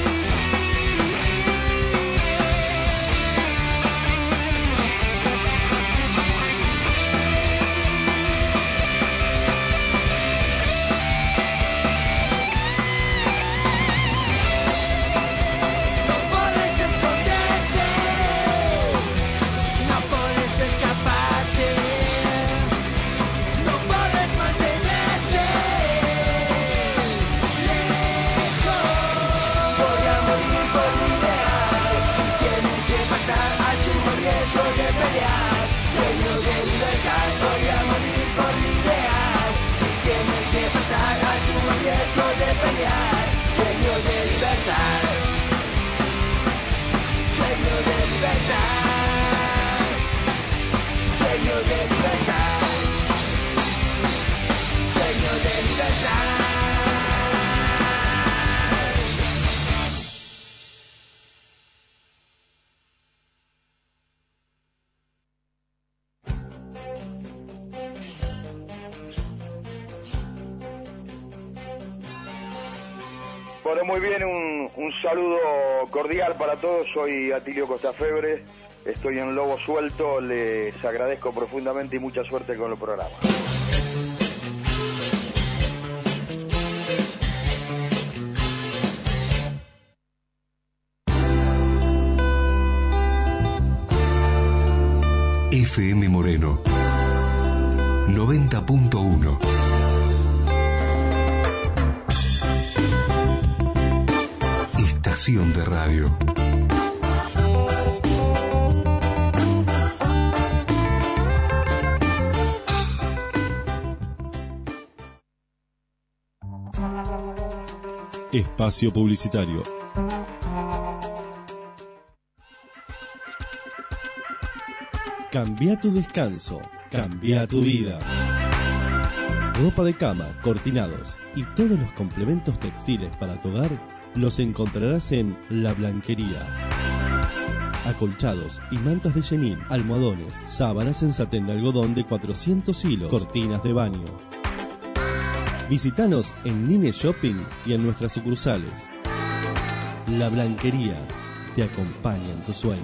Bueno, muy bien, un, un saludo cordial para todos. Soy Atilio Costafebre, estoy en Lobo Suelto, les agradezco profundamente y mucha suerte con el programa. F M Moreno noventa punto uno. Estación de radio. Espacio publicitario. Cambia tu descanso, cambia tu vida. Ropa de cama, cortinados y todos los complementos textiles para tu hogar los encontrarás en La Blanquería. Acolchados y mantas de chenín, almohadones, sábanas en satén de algodón de cuatrocientos hilos, cortinas de baño. Visítanos en Nine Shopping y en nuestras sucursales. La Blanquería te acompaña en tus sueños.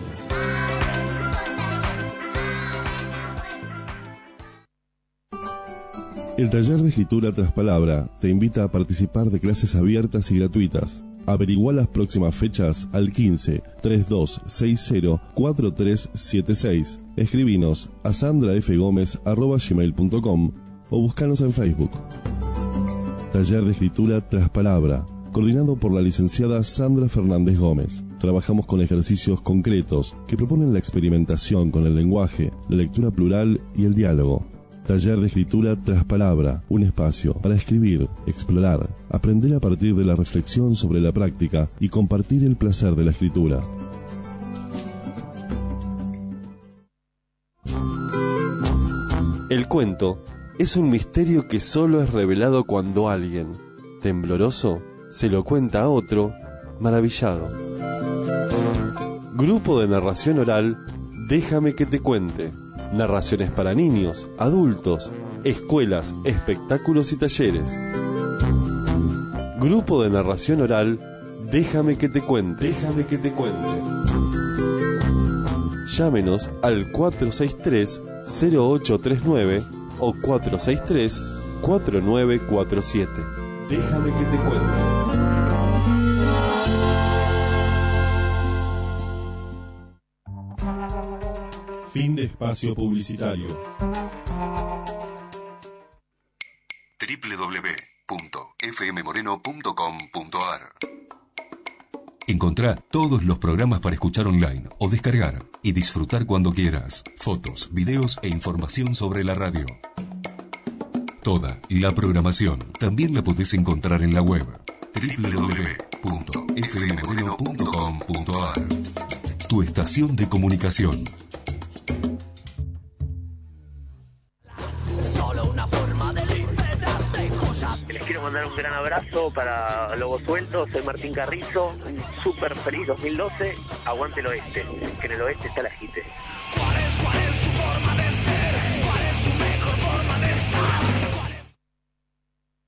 El taller de escritura tras palabra te invita a participar de clases abiertas y gratuitas. Averigua las próximas fechas al quince, treinta y dos sesenta, cuarenta y tres setenta y seis. Escribinos a sandrafgomez arroba gmail punto com o búscanos en Facebook. Taller de escritura tras palabra, coordinado por la licenciada Sandra Fernández Gómez. Trabajamos con ejercicios concretos que proponen la experimentación con el lenguaje, la lectura plural y el diálogo. Taller de escritura tras palabra, un espacio para escribir, explorar, aprender a partir de la reflexión sobre la práctica y compartir el placer de la escritura. El cuento es un misterio que solo es revelado cuando alguien, tembloroso, se lo cuenta a otro, maravillado. Grupo de narración oral, Déjame que te cuente. Narraciones para niños, adultos, escuelas, espectáculos y talleres. Grupo de narración oral, Déjame que te cuente. Déjame que te cuente. Llámenos al cuatro seis tres, cero ocho tres nueve o cuatro seis tres, cuatro nueve cuatro siete. Déjame que te cuente. Fin de espacio publicitario. doble u doble u doble u punto f m moreno punto com punto a r. Encontrá todos los programas para escuchar online o descargar y disfrutar cuando quieras. Fotos, videos e información sobre la radio. Toda la programación también la podés encontrar en la web doble u doble u doble u punto f m moreno punto com punto a r. Tu estación de comunicación. Les quiero mandar un gran abrazo para Lobo Suelto, soy Martín Carrizo, un súper feliz dos mil doce, aguante el oeste, que en el oeste está la jite. ¿Cuál es, cuál es tu forma de ser? ¿Cuál es tu mejor forma de estar?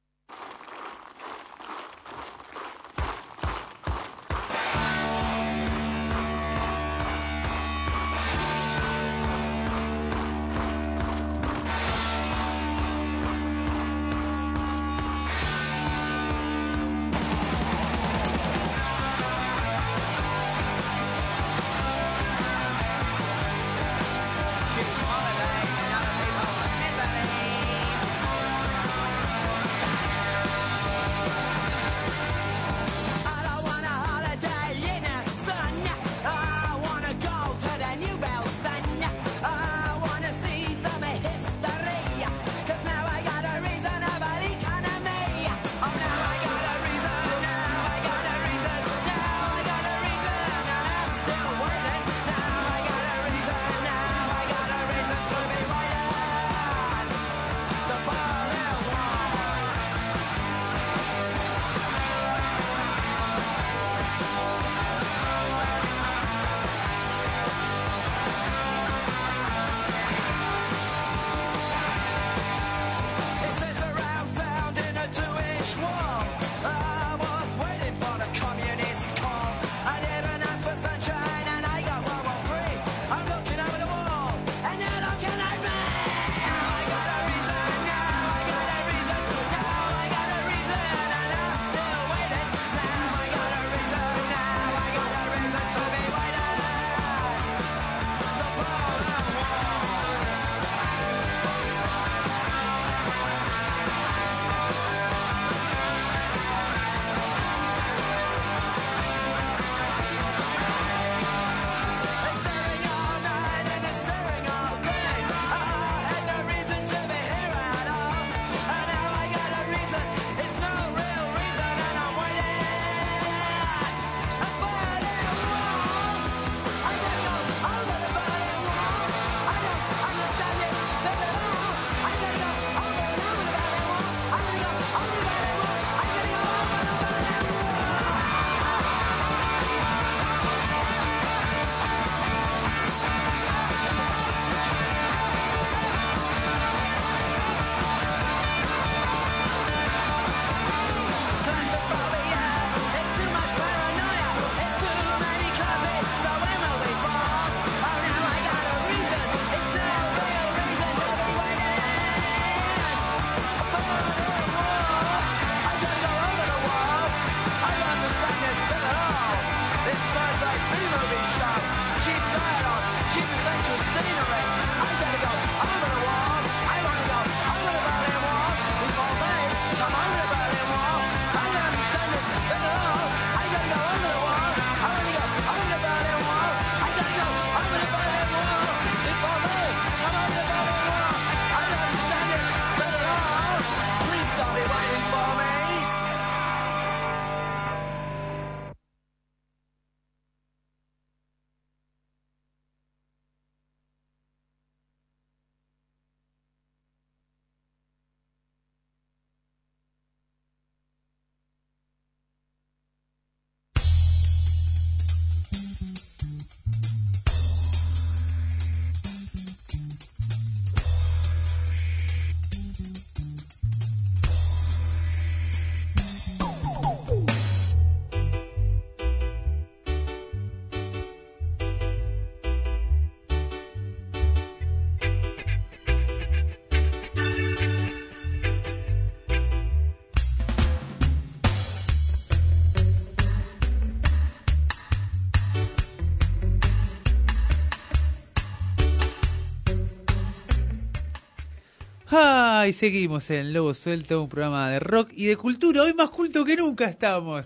Ay, seguimos en Lobo Suelto, un programa de rock y de cultura. Hoy más culto que nunca estamos.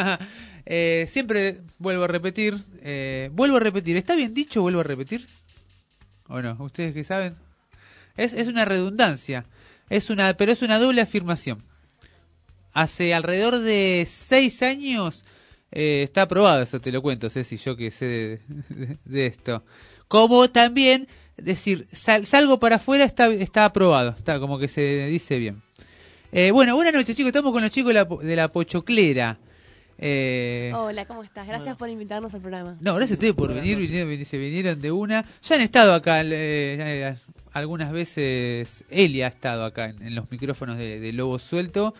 eh, siempre vuelvo a repetir, eh, vuelvo a repetir. ¿Está bien dicho vuelvo a repetir? ¿O no? ¿Ustedes qué saben? Es, es una redundancia, es una, pero es una doble afirmación. Hace alrededor de seis años eh, está aprobado, eso te lo cuento, Ceci, yo que sé de, de, de esto. Como también decir, sal, salgo para afuera está, está aprobado, está como que se dice bien. Eh, bueno, buenas noches chicos, estamos con los chicos de la, de la Pochoclera. Eh, Hola, ¿cómo estás? Gracias por invitarnos al programa. no, gracias a ustedes por venir, vinieron, se vinieron de una. Ya han estado acá, eh, algunas veces Eli ha estado acá en, en los micrófonos de, de Lobo Suelto.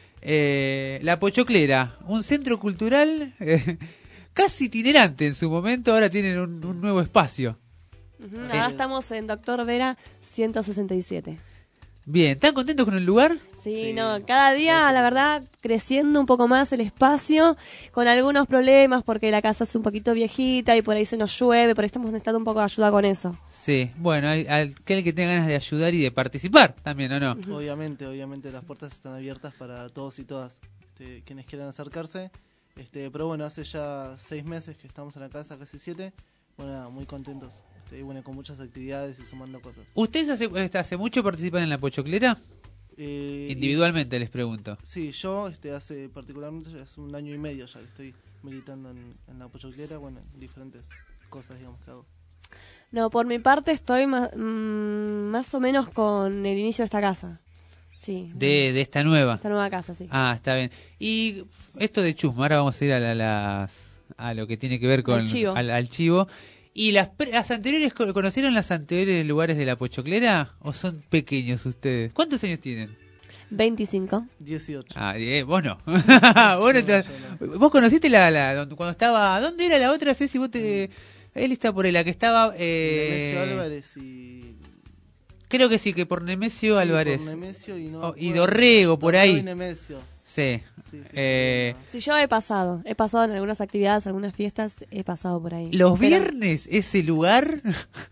Eh, la Pochoclera, un centro cultural eh, casi itinerante en su momento, ahora tienen un, un nuevo espacio. Uh-huh. Ahora Eh, estamos en Doctor Vera ciento sesenta y siete. Bien, ¿están contentos con el lugar? Sí, Sí. no, cada día, la verdad, creciendo un poco más el espacio, con algunos problemas porque la casa es un poquito viejita y por ahí se nos llueve, por ahí estamos necesitando un poco de ayuda con eso. Sí, bueno, hay aquel que tenga ganas de ayudar y de participar también, ¿o no? Obviamente, obviamente las puertas están abiertas para todos y todas este, quienes quieran acercarse. Este, pero bueno, hace ya seis meses que estamos en la casa, casi siete. Bueno, nada, muy contentos. Este, y bueno, con muchas actividades y sumando cosas. ¿Ustedes hace, este, hace mucho participan en la Pochoclera? Eh, Individualmente les pregunto. Sí, yo este, hace particularmente ya hace un año y medio ya que estoy militando en, en la Pochoclera, bueno, en diferentes cosas, digamos, que hago. No, por mi parte estoy más, mm, más o menos con el inicio de esta casa. Sí. De, de esta nueva. Esta nueva casa, sí. Ah, está bien. Y esto de chusma, ahora vamos a ir a, la, las, a lo que tiene que ver con Al chivo. Al, al chivo. ¿Y las, pre- las anteriores, conocieron las anteriores lugares de la Pochoclera? ¿O son pequeños ustedes? ¿Cuántos años tienen? veinticinco. dieciocho. Ah, eh, vos no. vos, no te- vos conociste la, la donde- cuando estaba... ¿Dónde era la otra, Ceci? Vos te... Él está por ahí, la que estaba... Eh, Nemesio Álvarez y... Creo que sí, que por Nemesio Sí, Álvarez. por Nemesio y, no, Oh, y bueno, Dorrego, por Dorrego ahí. y Nemesio. Sí. Sí, sí, Eh, Sí, yo he pasado. He pasado en algunas actividades, algunas fiestas, he pasado por ahí. Los Pero- viernes, ese lugar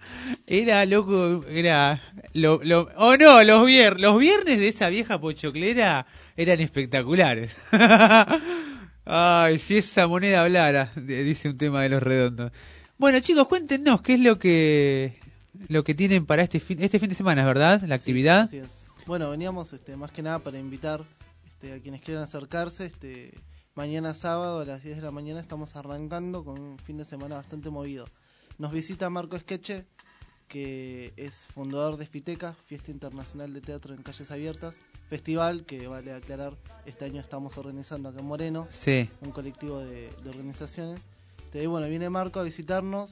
era loco, era... Lo, lo, oh no, los, vier, los viernes de esa vieja Pochoclera eran espectaculares. Ay, si esa moneda hablara, de- dice un tema de Los Redondos. Bueno chicos, cuéntenos qué es lo que lo que tienen para este fin, este fin de semana, ¿verdad? La actividad. Así es. Bueno, veníamos este, más que nada para invitar este, a quienes quieran acercarse. Este, mañana sábado a las diez de la mañana estamos arrancando con un fin de semana bastante movido. Nos visita Marco Esqueche, que es fundador de Spiteca, Fiesta Internacional de Teatro en Calles Abiertas, festival que, vale aclarar, este año estamos organizando acá en Moreno, Sí. un colectivo de, de organizaciones. Este, y bueno, viene Marco a visitarnos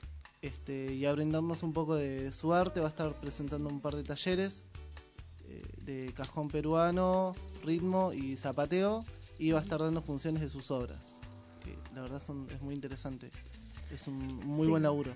este, y a brindarnos un poco de, de su arte. Va a estar presentando un par de talleres eh, de cajón peruano, ritmo y zapateo, y va a estar dando funciones de sus obras, que la verdad son, es muy interesante. Es un muy Sí. buen laburo.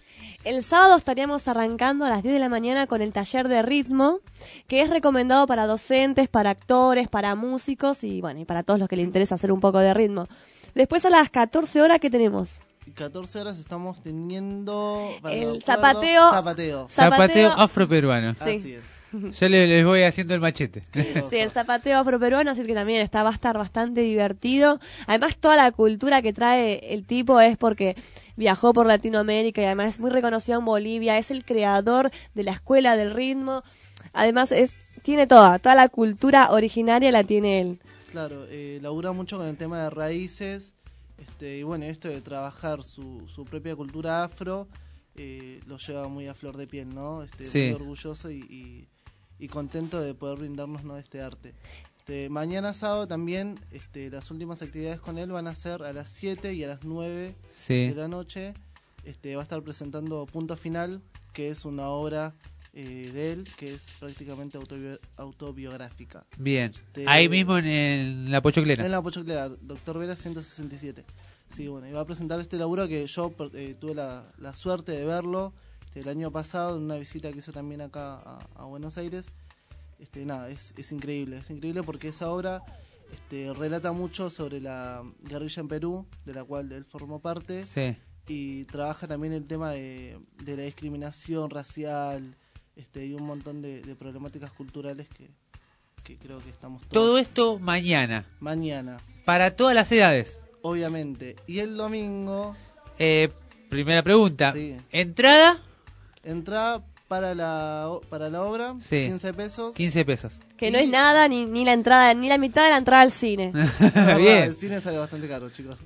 El sábado estaríamos arrancando a las diez de la mañana con el taller de ritmo, que es recomendado para docentes, para actores, para músicos y bueno, y para todos los que les interesa hacer un poco de ritmo. Después a las catorce horas, ¿qué tenemos? catorce horas estamos teniendo para El el acuerdo, zapateo- zapateo. Zapateo afroperuano. Sí. Así es. Yo le- les voy haciendo el machete. Sí, el zapateo afroperuano, así que también está, va a estar bastante divertido. Además, toda la cultura que trae el tipo es porque viajó por Latinoamérica y además es muy reconocido en Bolivia. Es el creador de la escuela del ritmo. Además, es tiene toda, toda la cultura originaria la tiene él. Claro, eh, labura mucho con el tema de raíces, este, y bueno, esto de trabajar su, su propia cultura afro, eh, lo lleva muy a flor de piel, ¿no? Este, Sí. Muy orgulloso y, y, y contento de poder brindarnos, ¿no?, este arte. Este, mañana sábado también, este, las últimas actividades con él van a ser a las siete y a las nueve Sí. de la noche. Este, va a estar presentando Punto Final, que es una obra eh, de él, que es prácticamente autobi- autobiográfica. Bien. Este, Ahí mismo en, en la Pochoclera. En la Pochoclera, Doctor Vera ciento sesenta y siete. Sí, bueno, y va a presentar este laburo que yo eh, tuve la, la suerte de verlo este, el año pasado en una visita que hizo también acá a, a Buenos Aires. Este, nada, es, es increíble, es increíble porque esa obra este, relata mucho sobre la guerrilla en Perú, de la cual él formó parte, Sí. y trabaja también el tema de, de la discriminación racial, este, y un montón de, de problemáticas culturales que, que creo que estamos todos... Todo esto mañana. Mañana. Para todas las edades. Obviamente. Y el domingo... Eh, primera pregunta. Sí. ¿Entrada? Entrada para la, para la obra, Sí. quince pesos. quince pesos. Que no es nada, ni, ni la entrada, ni la mitad de la entrada al cine. La Bien. verdad, el cine sale bastante caro, chicos.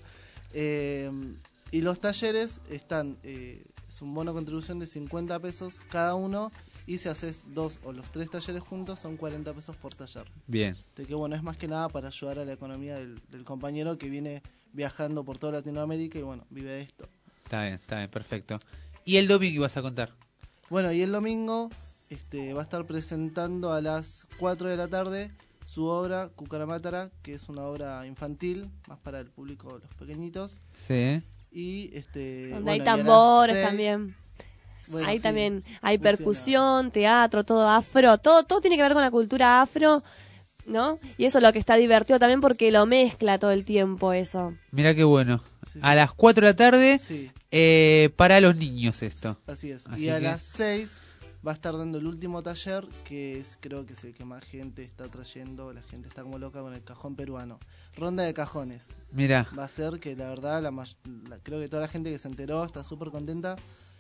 Eh, y los talleres están, eh, es un bono contribución de cincuenta pesos cada uno, y si haces dos o los tres talleres juntos son cuarenta pesos por taller. Bien. De que bueno, es más que nada para ayudar a la economía del, del compañero que viene viajando por toda Latinoamérica y bueno, vive de esto. Está bien, está bien, perfecto. ¿Y el domingo ibas a contar? Bueno, y el domingo este, va a estar presentando a las cuatro de la tarde su obra Cucaramátara, que es una obra infantil, más para el público, los pequeñitos. Sí. Y este Donde bueno, hay y a las tambores seis- también. Bueno, Ahí sí, también hay funciona. percusión, teatro, todo afro, todo todo tiene que ver con la cultura afro, ¿no? Y eso es lo que está divertido también porque lo mezcla todo el tiempo eso. Mira qué bueno. A las cuatro de la tarde, Sí. eh, para los niños esto. Así es. Así y a que- las seis va a estar dando el último taller, que es creo que es el que más gente está trayendo. La gente está como loca con el cajón peruano. Ronda de cajones. Mirá. Va a ser que la verdad, la, may- la- creo que toda la gente que se enteró está súper contenta.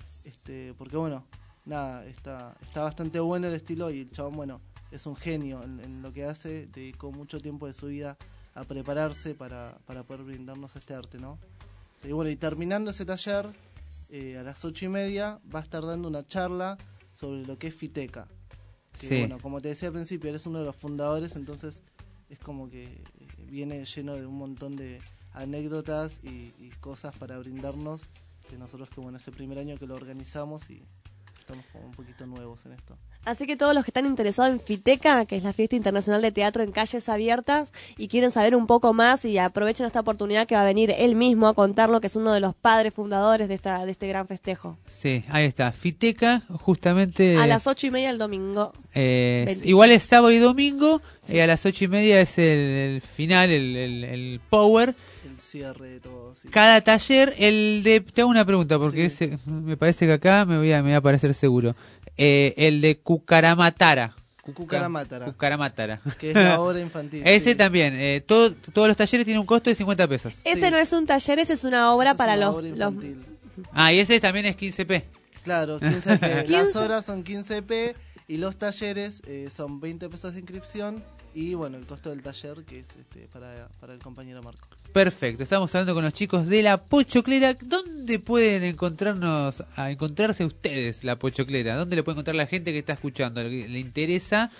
Este, porque bueno, nada, está, está bastante bueno el estilo y el chabón, bueno, es un genio en, en lo que hace. Dedicó mucho tiempo de su vida a prepararse para, para poder brindarnos este arte, ¿no? Y bueno, y terminando ese taller, eh, a las ocho y media va a estar dando una charla sobre lo que es Fiteca. Que, Sí. bueno, como te decía al principio, eres uno de los fundadores, entonces es como que eh, viene lleno de un montón de anécdotas y, y cosas para brindarnos, de nosotros que bueno, es el primer año que lo organizamos y estamos como un poquito nuevos en esto. Así que todos los que están interesados en Fiteca, que es la Fiesta Internacional de Teatro en Calles Abiertas, y quieren saber un poco más y aprovechen esta oportunidad que va a venir él mismo a contarlo, que es uno de los padres fundadores de esta de este gran festejo. Sí, ahí está. Fiteca, justamente. A las ocho y media del domingo. Eh, veinticinco. igual es sábado y domingo. Eh, a las ocho y media es el, el final, el, el, el power. El cierre de todo. Sí. Cada taller, el de. Te hago una pregunta, porque ese, me parece que acá me voy a, me voy a parecer seguro. Eh, el de Cucaramatara. Cucaramátara. Cucaramátara. Que es la obra infantil. Ese sí. también. Eh, todo, todos los talleres tienen un costo de cincuenta pesos. Ese no es un taller, ese es una obra para una los, obra los infantil. Ah, y ese también es quince pe. Claro, quince pe. Las quince. horas son quince pe y los talleres eh, son veinte pesos de inscripción y bueno, el costo del taller que es este para, para el compañero Marco. Perfecto, estamos hablando con los chicos de La Pochoclera. ¿Dónde pueden encontrarnos, a encontrarse ustedes, La Pochoclera? ¿Dónde le puede encontrar la gente que está escuchando? Le, le interesa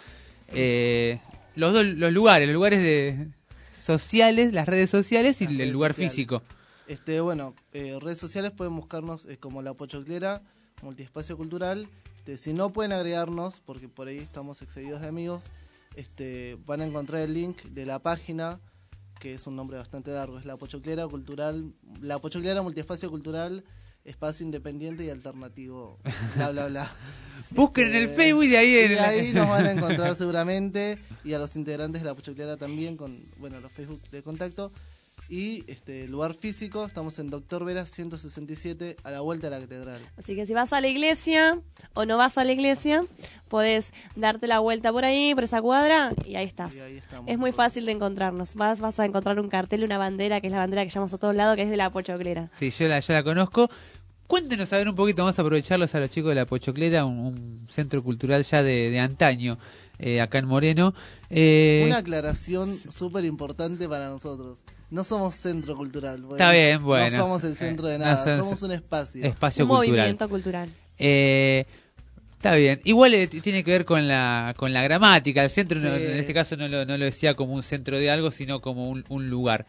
eh, los dos los lugares, los lugares de sociales, las redes sociales y Las el redes lugar sociales. físico. Este, bueno, eh, redes sociales pueden buscarnos eh, como La Pochoclera, Multiespacio Cultural. Este, si no pueden agregarnos, porque por ahí estamos excedidos de amigos, este, van a encontrar el link de la página, que es un nombre bastante largo, es La Pochoclera Cultural, La Pochoclera Multiespacio Cultural, Espacio Independiente y Alternativo, bla bla bla. Busquen en el Este, Facebook y de ahí en y la- ahí nos van a encontrar seguramente, y a los integrantes de La Pochoclera también, con bueno los Facebook de contacto. Y este lugar físico, estamos en Doctor Vera ciento sesenta y siete, a la vuelta de la catedral. Así que si vas a la iglesia o no vas a la iglesia, podés darte la vuelta por ahí, por esa cuadra, y ahí estás. Y ahí estamos. Es muy fácil de encontrarnos. Vas, vas a encontrar un cartel, una bandera, que es la bandera que llevamos a todos lados, que es de La Pochoclera. Sí, yo la, yo la conozco. Cuéntenos a ver un poquito, vamos a aprovecharlos a los chicos de La Pochoclera, un, un centro cultural ya de, de antaño, eh, acá en Moreno. Eh, Una aclaración súper importante para nosotros. No somos centro cultural. Bueno, Está bien, bueno. No somos el centro de Eh, nada, no, somos un espacio. Espacio Un cultural. movimiento cultural. Eh, está bien. Igual eh, t- tiene que ver con la con la gramática. El centro, no- Sí. en este caso, no lo, no lo decía como un centro de algo, sino como un, un lugar.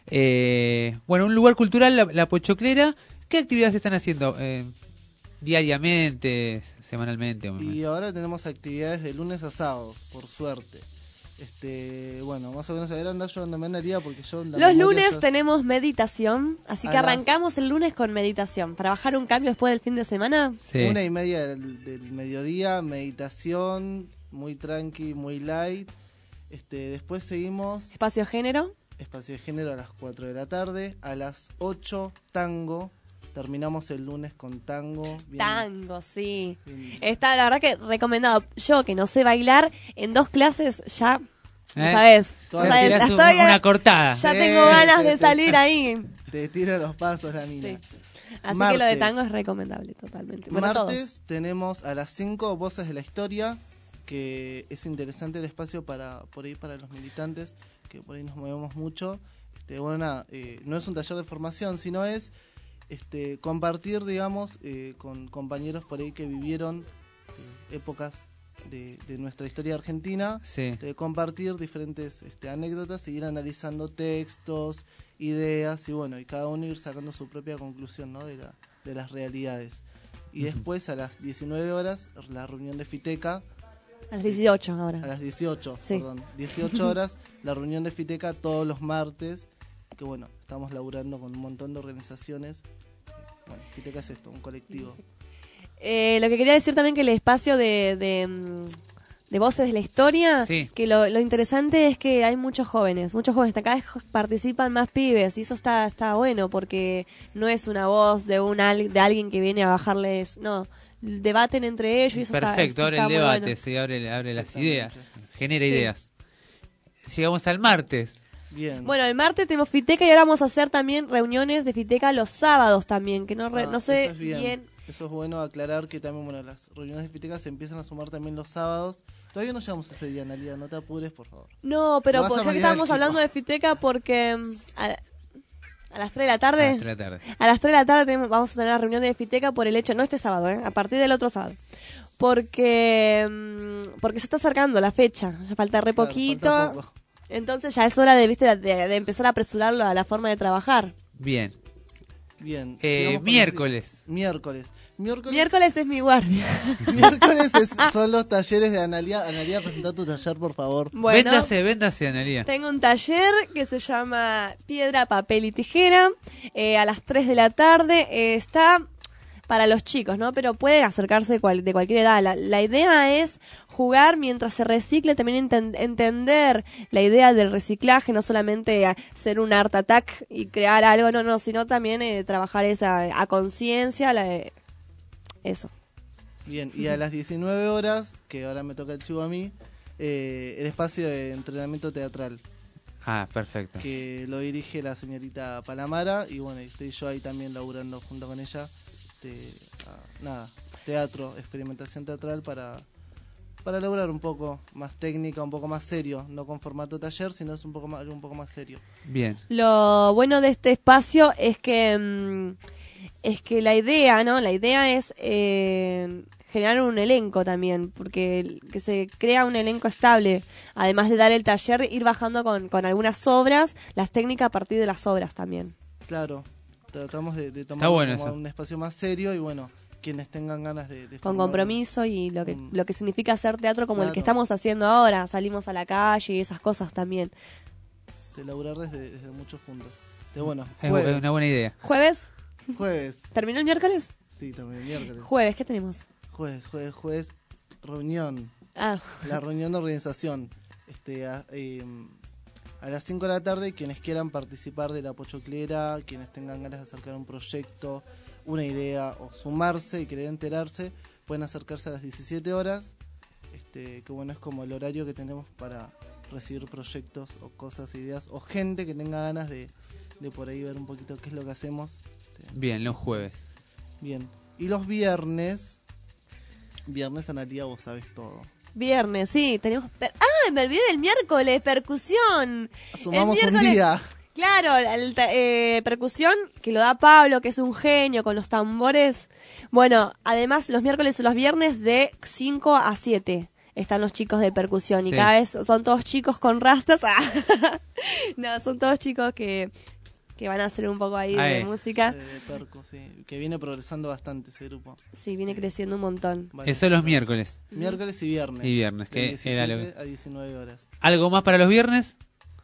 Eh, bueno, un lugar cultural, la, la Pochoclera. ¿Qué actividades están haciendo? Eh, diariamente, semanalmente. Y ahora tenemos actividades de lunes a sábados, por suerte. Este, bueno, más o menos a ver, andar yo andando en el día porque yo... la Los memoria lunes ya- tenemos meditación, así A que las- arrancamos el lunes con meditación. Para bajar un cambio después del fin de semana. Sí. Una y media del, del mediodía, meditación, muy tranqui, muy light. Este, después seguimos Espacio género. espacio de género a las cuatro de la tarde, a las ocho tango, Terminamos el lunes con tango. bien- Tango, sí. bien- Está, la verdad que recomendado. Yo, que no sé bailar, en dos clases ya, ¿Eh? ¿sabes? Todas ¿Sabes? tirás Estoy un- una a- cortada. Ya Sí, tengo ganas te- de te- salir ahí. Te tira los pasos la mina. Así que lo de Martes. tango es recomendable totalmente. Bueno, Martes todos. tenemos a las cinco Voces de la Historia, que es interesante el espacio para por ahí para los militantes, que por ahí nos movemos mucho. Este, bueno, nada, eh, no es un taller de formación, sino es este, compartir, digamos, eh, con compañeros por ahí que vivieron eh, épocas de, de nuestra historia argentina, Sí. de compartir diferentes este, anécdotas, y ir analizando textos, ideas, y bueno, y cada uno ir sacando su propia conclusión, ¿no? de, la, de las realidades. Y después a las diecinueve horas, la reunión de Fiteca. A las dieciocho ahora. A las dieciocho, Sí. perdón. dieciocho horas, la reunión de Fiteca todos los martes, que bueno, estamos laburando con un montón de organizaciones. Bueno, Fiteca es esto, un colectivo. Eh, lo que quería decir también que el espacio de, de, mm, de Voces de la Historia, Sí. que lo, lo interesante es que hay muchos jóvenes, muchos jóvenes, cada vez participan más pibes, y eso está está bueno, porque no es una voz de un al- de alguien que viene a bajarles, no, debaten entre ellos, y eso está, Perfecto, eso abre está el muy debate, bueno. sí, abre, abre las Exactamente. ideas, genera Sí. ideas. Llegamos al martes. Bien. Bueno, el martes tenemos Fiteca, y ahora vamos a hacer también reuniones de Fiteca los sábados también, que no, re- Ah, no sé eso es bien. bien. Eso es bueno aclarar, que también, bueno, las reuniones de Fiteca se empiezan a sumar también los sábados. Todavía no llegamos a ese día, Analia, no te apures, por favor. No, pero Lo vas pues, a ya que marear, estábamos chico. hablando de Fiteca, porque mm, a, a las tres de la tarde... A las tres de la tarde. A las tres de la tarde tenemos- vamos a tener la reunión de Fiteca por el hecho, no este sábado, ¿eh? A partir del otro sábado. Porque mm, porque se está acercando la fecha, ya falta re Claro, poquito. falta poco. Entonces ya es hora de, ¿viste? de, de empezar a apresurarlo a la forma de trabajar. Bien. Bien. Eh, sigamos con los miércoles. días. Miércoles. Miércoles. Miércoles es mi guardia. Miércoles es- son los talleres de Analia. Analia, presenta tu taller, por favor. Bueno, Véndase, véndase, Analia. tengo un taller que se llama Piedra, Papel y Tijera. Eh, a las tres de la tarde eh, está para los chicos, ¿no? Pero puede acercarse cual- de cualquier edad. La, la idea es jugar mientras se recicle, también enten- entender la idea del reciclaje, no solamente a- ser un art attack y crear algo, no, no, sino también eh, trabajar esa a conciencia, la- eh, eso. Bien, y a las diecinueve horas, que ahora me toca el chivo a mí, eh, el espacio de entrenamiento teatral, Ah, perfecto. que lo dirige la señorita Palamara, y bueno, estoy yo ahí también laburando junto con ella. Este, ah, nada, teatro, experimentación teatral para, para lograr un poco más técnica, un poco más serio, no con formato taller, sino es un poco más, algo un poco más serio. Bien. Lo bueno de este espacio es que mm, es que la idea, ¿no? La idea es eh, generar un elenco también, porque el- que se crea un elenco estable, además de dar el taller, ir bajando con, con algunas obras, las técnicas a partir de las obras también. Claro, tratamos de, de tomar Está bueno como eso. un espacio más serio, y bueno, quienes tengan ganas de... de Con formar- compromiso y lo que Mm. lo que significa hacer teatro como el Claro. que estamos haciendo ahora, salimos a la calle y esas cosas también. de laburar desde, desde muchos puntos. De bueno, Es, jueves. es una buena idea. ¿Jueves? Jueves. ¿Terminó el miércoles? Sí, también miércoles. Jueves, ¿qué tenemos? Jueves, jueves, jueves, reunión. Ah. La reunión de organización. Este, a, eh, a las cinco de la tarde, quienes quieran participar de la pochoclera, quienes tengan ganas de acercar un proyecto, una idea o sumarse y querer enterarse, pueden acercarse a las diecisiete horas, este, que bueno, es como el horario que tenemos para recibir proyectos o cosas, ideas, o gente que tenga ganas de, de por ahí ver un poquito qué es lo que hacemos. Este, Bien, los jueves. bien. Y los viernes, viernes, Analia, vos sabés todo. Viernes, sí, tenemos... per- ¡Ah! Me olvidé del miércoles, percusión. Sumamos El un miércoles- día. Claro, el ta- eh, percusión, que lo da Pablo, que es un genio con los tambores. Bueno, además los miércoles y los viernes de cinco a siete están los chicos de percusión. Y Sí. cada vez son todos chicos con rastas. Ah. No, son todos chicos que, que van a hacer un poco ahí Ahí. de música. De, de percu, sí. Que viene progresando bastante ese grupo. Sí, viene creciendo un montón. Vale. Eso los miércoles. Miércoles y viernes. Y viernes, De que era lo diecisiete que- a diecinueve horas. ¿Algo más para los viernes?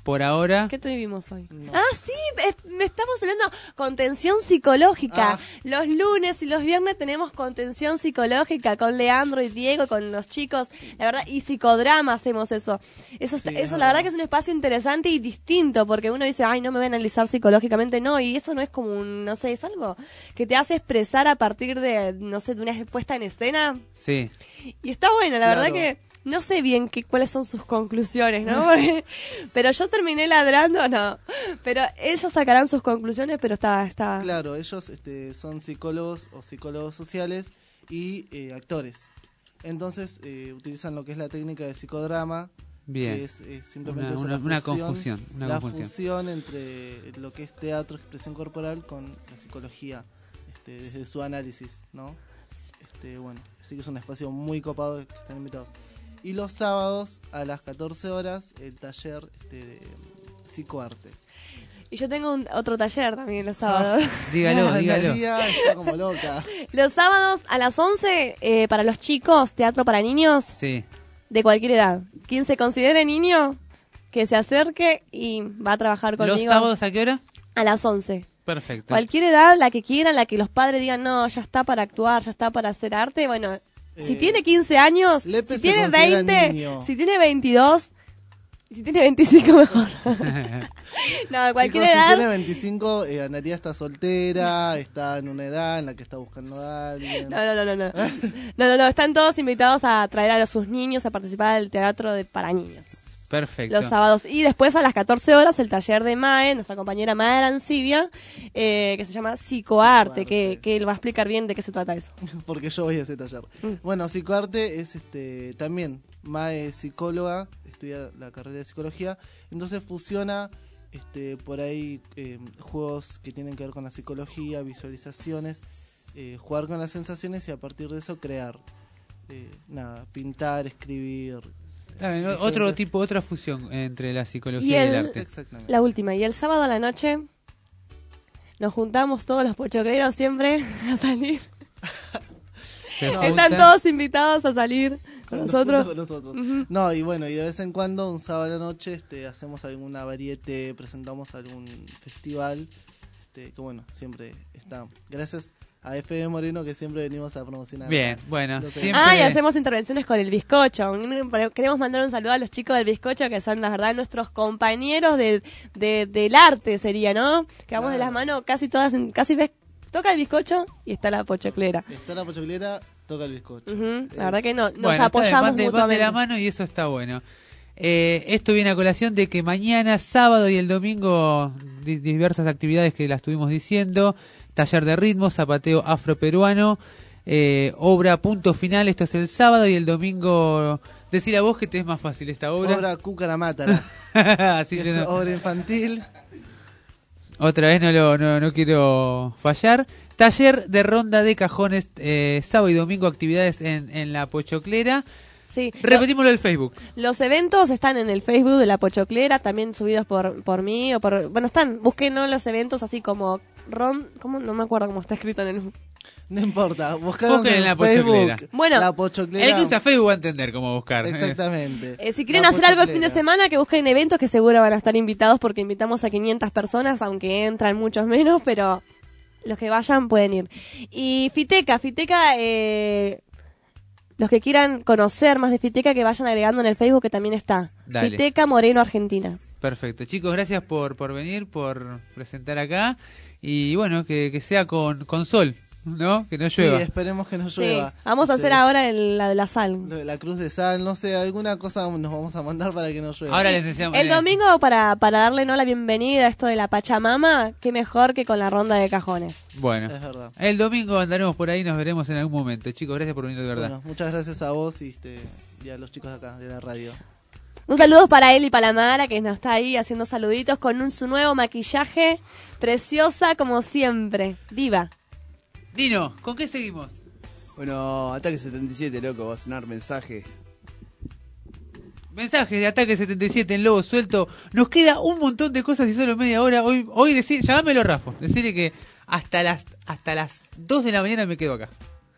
por ahora. ¿Qué tuvimos hoy? No. Ah, sí, me estamos hablando contención psicológica. Ah. Los lunes y los viernes tenemos contención psicológica con Leandro y Diego, con los chicos, la verdad, y psicodrama hacemos eso. Eso, sí, eso la verdad que es un espacio interesante y distinto, porque uno dice, ay, no me voy a analizar psicológicamente, no, y eso no es como un, no sé, es algo que te hace expresar a partir de, no sé, de una puesta en escena. Sí. Y está bueno, la claro. verdad que no sé bien qué, cuáles son sus conclusiones, ¿no? Porque, pero yo terminé ladrando, no. Pero ellos sacarán sus conclusiones, pero está... está... Claro, ellos este, son psicólogos o psicólogos sociales y eh, actores. Entonces eh, utilizan lo que es la técnica de psicodrama. Bien. Que es eh, simplemente una, una, la, una fusión, confusión. Una la confusión. fusión entre lo que es teatro, expresión corporal con la psicología, este, desde su análisis, ¿no? Este, bueno, así que es un espacio muy copado que están invitados. Y los sábados a las catorce horas el taller este, de psicoarte. Y yo tengo un, otro taller también los sábados. Ah, dígalo, no, dígalo. María está como loca. Los sábados a las once, eh, para los chicos, teatro para niños. Sí. De cualquier edad. Quien se considere niño, que se acerque y va a trabajar conmigo. ¿Los sábados a qué hora? A las once. Perfecto. Cualquier edad, la que quieran, la que los padres digan, no, ya está para actuar, ya está para hacer arte, bueno... Si eh, tiene quince años, Lepe si tiene veinte, niño. si tiene veintidós, si tiene veinticinco mejor. No, cualquier Chicos, edad. Si tiene veinticinco, eh, Analia está soltera, está en una edad en la que está buscando a alguien. No, no, no, no. No, no, no, no. Están todos invitados a traer a sus niños a participar del teatro de para niños. Perfecto. Los sábados. Y después a las catorce horas el taller de Mae, nuestra compañera Mae Arancibia, eh, que se llama Psicoarte, que, que él va a explicar bien de qué se trata eso. Porque yo voy a ese taller. Mm. Bueno, Psicoarte es este también, Mae es psicóloga, estudia la carrera de psicología, entonces fusiona este por ahí eh, juegos que tienen que ver con la psicología, visualizaciones, eh, jugar con las sensaciones y a partir de eso crear. Eh, nada, pintar, escribir... Ver, otro tipo, otra fusión entre la psicología y, y, el, y el arte. Exactamente. La última. Y el sábado a la noche nos juntamos todos los pochocleros siempre a salir. No, están todos invitados a salir con nosotros. Con nosotros. Uh-huh. No, y bueno, y de vez en cuando, un sábado a la noche, este, hacemos alguna variete, presentamos algún festival, este, que bueno, siempre está. Gracias a F M Moreno, que siempre venimos a promocionar. Bien, bueno. Siempre... Ah, y hacemos intervenciones con el bizcocho. Queremos mandar un saludo a los chicos del bizcocho, que son, la verdad, nuestros compañeros de, de del arte, sería, ¿no? Que vamos claro. de las manos casi todas, en, casi ves, toca el bizcocho y está la pochoclera. Está la pochoclera, toca el bizcocho. Uh-huh. La verdad que no, nos bueno, apoyamos van de, mutuamente. Van de la mano y eso está bueno. Eh, esto viene a colación de que mañana, sábado y el domingo, di- diversas actividades que las estuvimos diciendo. Taller de ritmo, zapateo afroperuano, eh, obra punto final, esto es el sábado, y el domingo, decir a vos que te es más fácil esta obra. Obra Cúcara Mátara. Así que que es no. Obra infantil. Otra vez no, lo, no, no quiero fallar. Taller de ronda de cajones, eh, sábado y domingo, actividades en, en la Pochoclera. Sí. Repetimos lo del Facebook. Los eventos están en el Facebook de la Pochoclera, también subidos por por mí o por... Bueno, están, búsquenos los eventos así como... Ron, ¿cómo? No me acuerdo cómo está escrito en el... No importa, buscaron en la Pochoclera. Bueno, la Pochoclera. El que usa Facebook va a entender cómo buscar. Exactamente. Eh, si quieren la hacer Pochoclera. Algo el fin de semana, que busquen eventos que seguro van a estar invitados, porque invitamos a quinientas personas, aunque entran muchos menos, pero los que vayan pueden ir. Y Fiteca, Fiteca... Eh, los que quieran conocer más de Fiteca, que vayan agregando en el Facebook, que también está. Dale. Fiteca Moreno, Argentina. Perfecto. Chicos, gracias por, por venir, por presentar acá. Y bueno, que, que sea con, con sol, ¿no? Que no llueva. Sí, esperemos que no llueva. Sí. Vamos a hacer este, ahora el, la de la sal. La cruz de sal, no sé, alguna cosa nos vamos a mandar para que no llueva. Ahora les enseñamos. El domingo, para, para darle no la bienvenida a esto de la Pachamama, qué mejor que con la ronda de cajones. Bueno, es verdad. El domingo andaremos por ahí, nos veremos en algún momento. Chicos, gracias por venir de verdad. Bueno, muchas gracias a vos y, este, y a los chicos de acá, de la radio. Un saludo para él y para la Mara, que nos está ahí haciendo saluditos con un, su nuevo maquillaje. Preciosa como siempre. Diva. Dino, ¿con qué seguimos? Bueno, Ataque setenta y siete, loco, va a sonar mensaje. Mensajes de Ataque setenta y siete en Lobo Suelto. Nos queda un montón de cosas y solo media hora. Hoy, hoy decir, llamámelo Rafa. Decirle que hasta las hasta las dos de la mañana me quedo acá.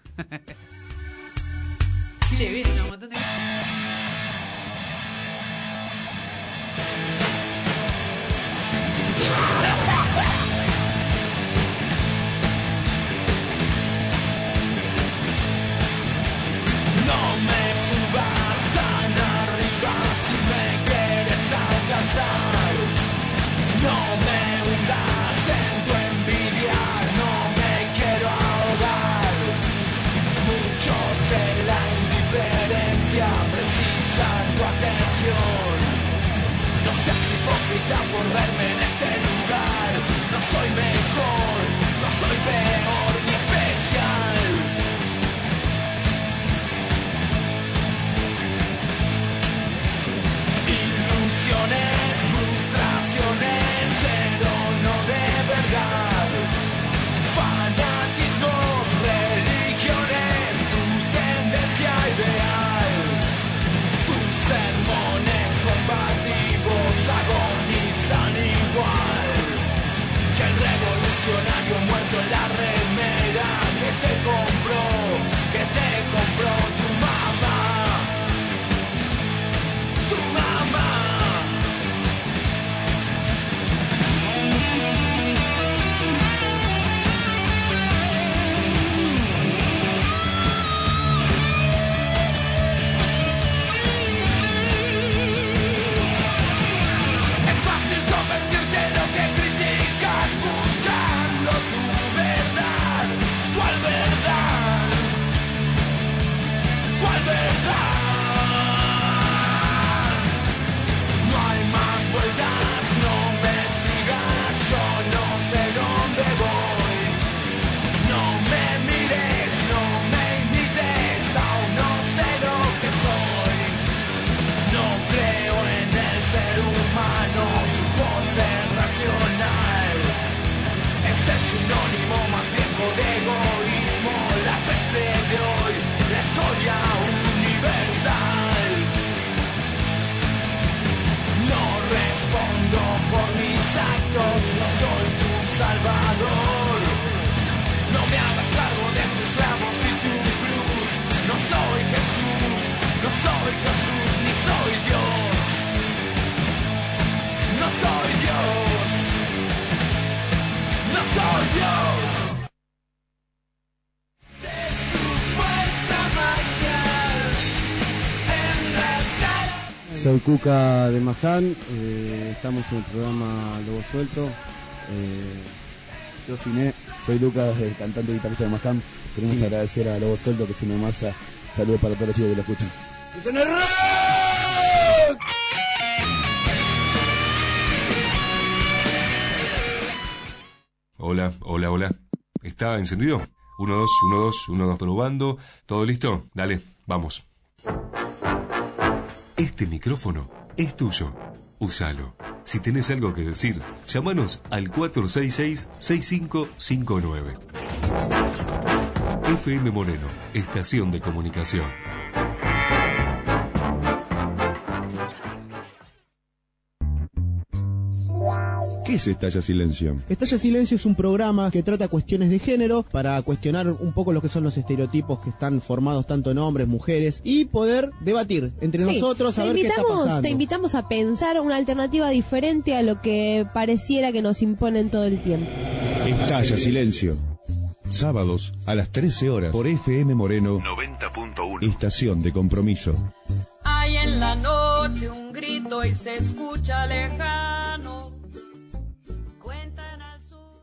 Che, viene un montón de... No me hundas en tu envidia, no me quiero ahogar. Muchos en la indiferencia precisan tu atención. No seas hipócrita por verme en este lugar. No soy mejor, no soy peor ni especial. Ilusiones, frustraciones, cero no de verdad. Fanatismos, religiones, tu tendencia ideal. Tus sermones combativos agonizan igual que el revolucionario muerto en la remera que te compró, que te compró tu mamá. Tu mamá. Es fácil convertirte en lo que criticas, buscando tu verdad. ¿Cuál verdad? ¿Cuál verdad? No hay más vueltas, no me sigas, yo no sé dónde voy. No me mires, no me imites, aún no sé lo que soy. No creo en el ser humano, su pose racional. Es el sinónimo más viejo de egoísmo, la peste de hoy, la escoria universal. No respondo por mis actos, no soy tu salvador. No me hagas cargo de tus clavos y tu cruz. No soy Jesús, no soy Jesús, ni soy Dios. No soy Dios, no soy Dios. De supuesta magia en las caras. Soy Cuca de Maján, eh, estamos en el programa Lobo Suelto. Eh, Yo Ciné, soy Lucas, el cantante y guitarrista de Maján. Queremos Sí. agradecer a Lobo Suelto que se me masa. Saludos para todos los chicos que lo escuchan. Hola, hola, hola. ¿Está encendido? Uno, dos, uno, dos, uno, dos, probando. ¿Todo listo? Dale, vamos. Este micrófono es tuyo. Úsalo. Si tenés algo que decir, llámanos al cuatro seis seis, seis cinco cinco nueve. F M Moreno, estación de comunicación. ¿Qué es Estalla Silencio? Estalla Silencio es un programa que trata cuestiones de género para cuestionar un poco lo que son los estereotipos que están formados tanto en hombres, mujeres y poder debatir entre Sí, nosotros a te ver qué está invitamos- pasando. Te invitamos a pensar una alternativa diferente a lo que pareciera que nos imponen todo el tiempo. Estalla Silencio. Sábados a las trece horas por F M Moreno noventa punto uno. Estación de compromiso. Hay en la noche un grito y se escucha lejano. Cuentan al sur.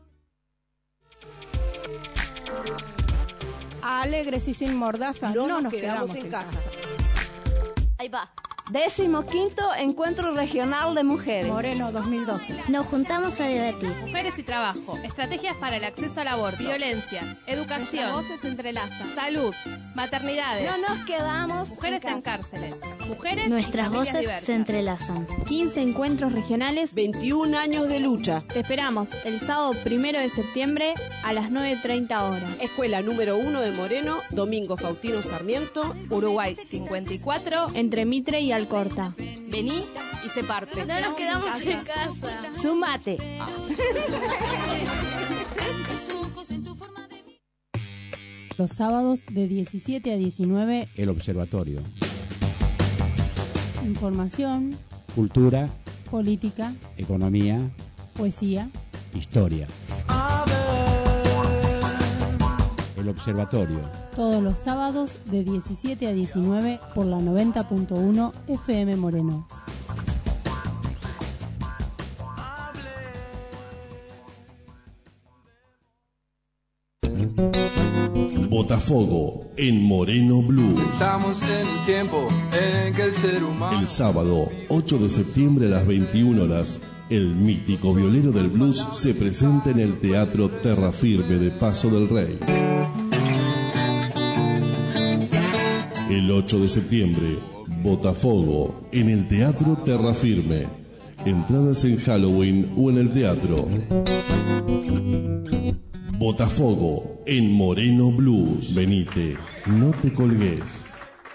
Alegres y sin mordaza, no, nos quedamos, en casa. Ahí va. Décimo quinto Encuentro Regional de Mujeres. Moreno dos mil doce. Nos juntamos a debatir. Mujeres y trabajo, estrategias para el acceso al aborto, violencia, educación, Nuestras voces se entrelazan. salud, maternidades. No nos quedamos Mujeres en en, casa. cárceles, mujeres Nuestras y familias voces diversas. se entrelazan. quince encuentros regionales, veintiún años de lucha. Te esperamos el sábado primero de septiembre a las nueve treinta horas. Escuela número uno de Moreno, Domingo Faustino Sarmiento, Uruguay cincuenta y cuatro. Entre Mitre y Alcorta. Vení y se parte. No nos quedamos en casa. Sumate. Los sábados de diecisiete a diecinueve, El Observatorio. información, Cultura, política, economía, poesía. historia. El Observatorio. Todos los sábados de diecisiete a diecinueve por la noventa punto uno F M Moreno. Botafogo en Moreno Blues. Estamos en un tiempo en que el ser humano... El sábado, ocho de septiembre a las veintiuna horas, el mítico violero del blues se presenta en el Teatro Terra Firme de Paso del Rey. El ocho de septiembre, Botafogo en el Teatro Terra Firme. Entradas en Halloween o en el teatro. Botafogo en Moreno Blues. Venite, no te colgues.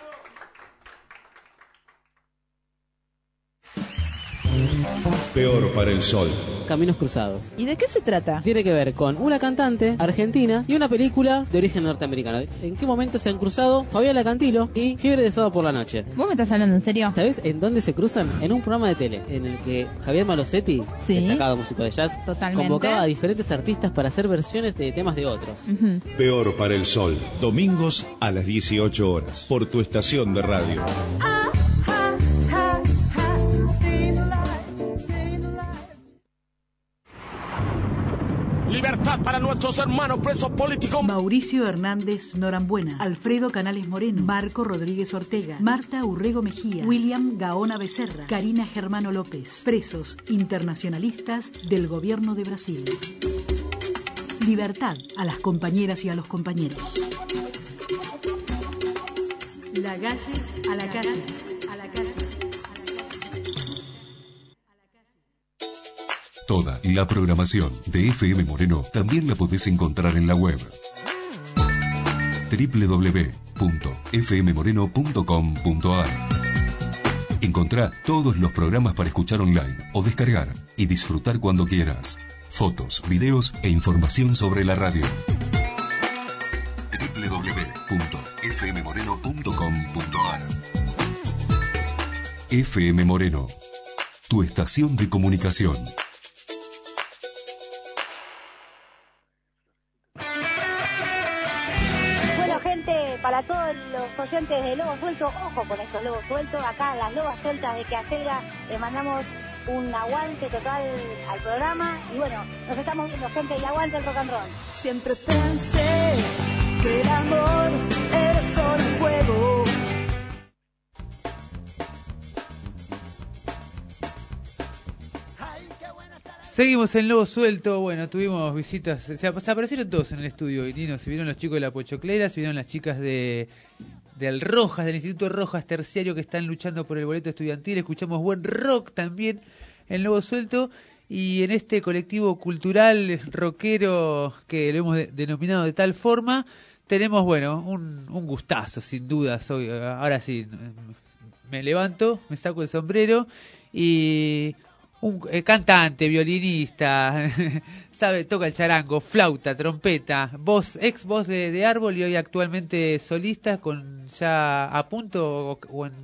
Peor para el sol. Caminos Cruzados. ¿Y de qué se trata? Tiene que ver con una cantante argentina y una película de origen norteamericano. ¿En qué momento se han cruzado Fabiola Cantilo y Fiebre de Sábado por la Noche? ¿Vos me estás hablando en serio? ¿Sabés en dónde se cruzan? En un programa de tele en el que Javier Malosetti, sí, destacado músico de jazz, totalmente, convocaba a diferentes artistas para hacer versiones de temas de otros. Uh-huh. Peor para el sol. Domingos a las dieciocho horas. Por tu estación de radio. Libertad para nuestros hermanos presos políticos. Mauricio Hernández Norambuena, Alfredo Canales Moreno, Marco Rodríguez Ortega, Marta Urrego Mejía, William Gaona Becerra, Karina Germano López, presos internacionalistas del gobierno de Brasil. Libertad a las compañeras y a los compañeros. La calle a la calle, a la calle. Toda la programación de F M Moreno también la podés encontrar en la web doble u doble u doble u punto f m moreno punto com punto a r. Encontrá todos los programas para escuchar online o descargar y disfrutar cuando quieras. Fotos, videos e información sobre la radio. doble u doble u doble u punto f m moreno punto com punto a r. F M Moreno, tu estación de comunicación. Para todos los oyentes de Lobo Suelto, ojo con estos lobos sueltos. Acá las lobas sueltas de Queacelga le mandamos un aguante total al programa. Y bueno, nos estamos viendo, gente, y aguante el rock and roll. Siempre pensé que el amor era solo un juego. Seguimos en Lobo Suelto. Bueno, tuvimos visitas, se, se aparecieron todos en el estudio, y Nino, se vieron los chicos de la Pochoclera, se vieron las chicas de del Rojas, del Instituto Rojas Terciario, que están luchando por el boleto estudiantil. Escuchamos buen rock también en Lobo Suelto, y en este colectivo cultural rockero que lo hemos de, denominado de tal forma, tenemos, bueno, un, un gustazo, sin dudas. Hoy, ahora sí, me levanto, me saco el sombrero y... Un eh, cantante, violinista, sabe, toca el charango, flauta, trompeta, voz, ex voz de, de Árbol y hoy actualmente solista, con ya a punto o, o en,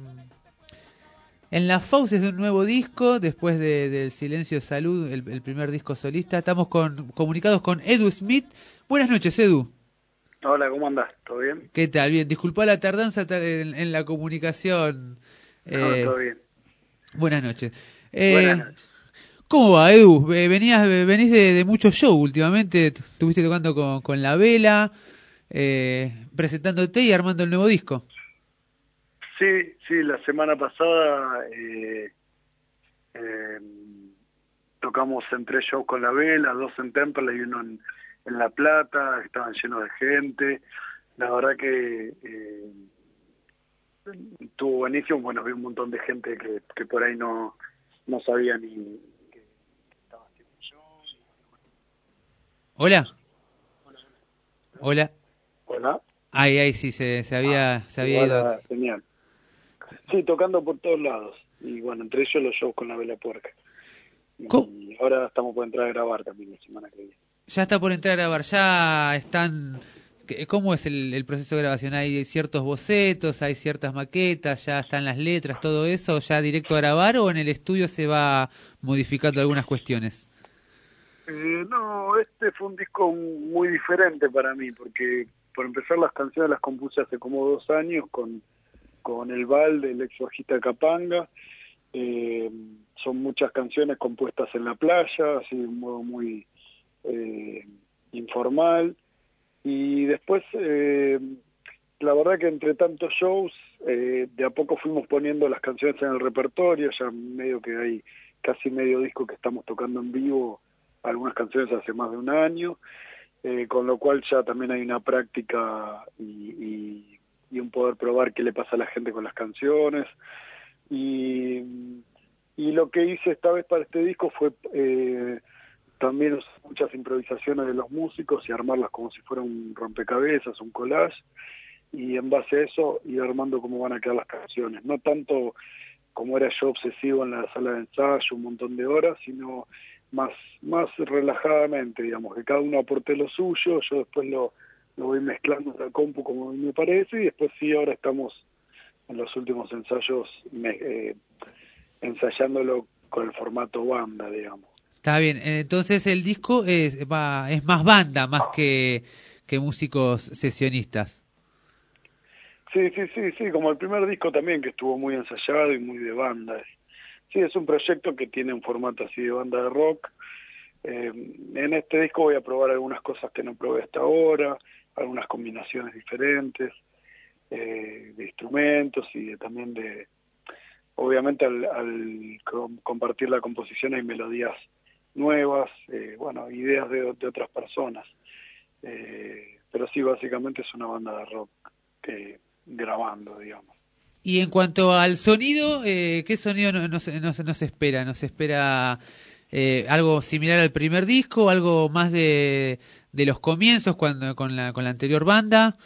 en las fauces de un nuevo disco, después de, del Silencio Salud, el, el primer disco solista. Estamos con, comunicados con Edu Smith. Buenas noches, Edu. Hola, ¿cómo andás? ¿Todo bien? ¿Qué tal? Bien, disculpa la tardanza en, en la comunicación. No, eh, todo bien. Buenas noches. Eh, ¿Cómo va, Edu? Venías, venís de, de muchos shows últimamente, estuviste tocando con, con La Vela, eh, presentándote y armando el nuevo disco. Sí, sí, la semana pasada eh, eh, tocamos en tres shows con La Vela, dos en Temple y uno en, en La Plata, estaban llenos de gente. La verdad que eh, estuvo buenísimo. Bueno, vi un montón de gente que, que por ahí no no sabía ni que estaba haciendo shows. Hola. Hola. Hola. Ay, ay, sí, se, se había, ah, se había ido. Genial. Sí, tocando por todos lados. Y bueno, entre ellos los shows con La Vela Puerca. Y ¿Cómo? ahora estamos por entrar a grabar también la semana que viene. Ya está por entrar a grabar, ya están... ¿Cómo es el, el proceso de grabación? ¿Hay ciertos bocetos, hay ciertas maquetas, ya están las letras, todo eso, ya directo a grabar o en el estudio se va modificando algunas cuestiones? Eh, no, este fue un disco muy diferente para mí, porque por empezar las canciones las compuse hace como dos años con, con el Val, del ex bajista Capanga. Eh, son muchas canciones compuestas en la playa, así de un modo muy eh, informal. Y después, eh, la verdad que entre tantos shows, eh, de a poco fuimos poniendo las canciones en el repertorio, ya medio que hay casi medio disco que estamos tocando en vivo, algunas canciones hace más de un año, eh, con lo cual ya también hay una práctica y, y, y un poder probar qué le pasa a la gente con las canciones. Y, y lo que hice esta vez para este disco fue eh, también muchas improvisaciones de los músicos y armarlas como si fuera un rompecabezas, un collage, y en base a eso ir armando cómo van a quedar las canciones. No tanto como era yo obsesivo en la sala de ensayo, un montón de horas, sino más más relajadamente, digamos, que cada uno aporte lo suyo, yo después lo, lo voy mezclando en la compu como me parece, y después sí, ahora estamos en los últimos ensayos me, eh, ensayándolo con el formato banda, digamos. Está bien, entonces el disco es, va, es más banda, más que, que músicos sesionistas. Sí, sí, sí, sí, como el primer disco también, que estuvo muy ensayado y muy de banda. Sí, es un proyecto que tiene un formato así de banda de rock. Eh, en este disco voy a probar algunas cosas que no probé hasta ahora, algunas combinaciones diferentes eh, de instrumentos y de, también de... Obviamente al, al com- compartir la composición hay melodías nuevas, eh, bueno, ideas de, de otras personas. Eh, pero sí, básicamente es una banda de rock que grabando, digamos. Y en cuanto al sonido, eh, ¿qué sonido nos, nos, nos, nos espera? ¿Nos espera eh, algo similar al primer disco, algo más de, de los comienzos cuando con la, con la anterior banda?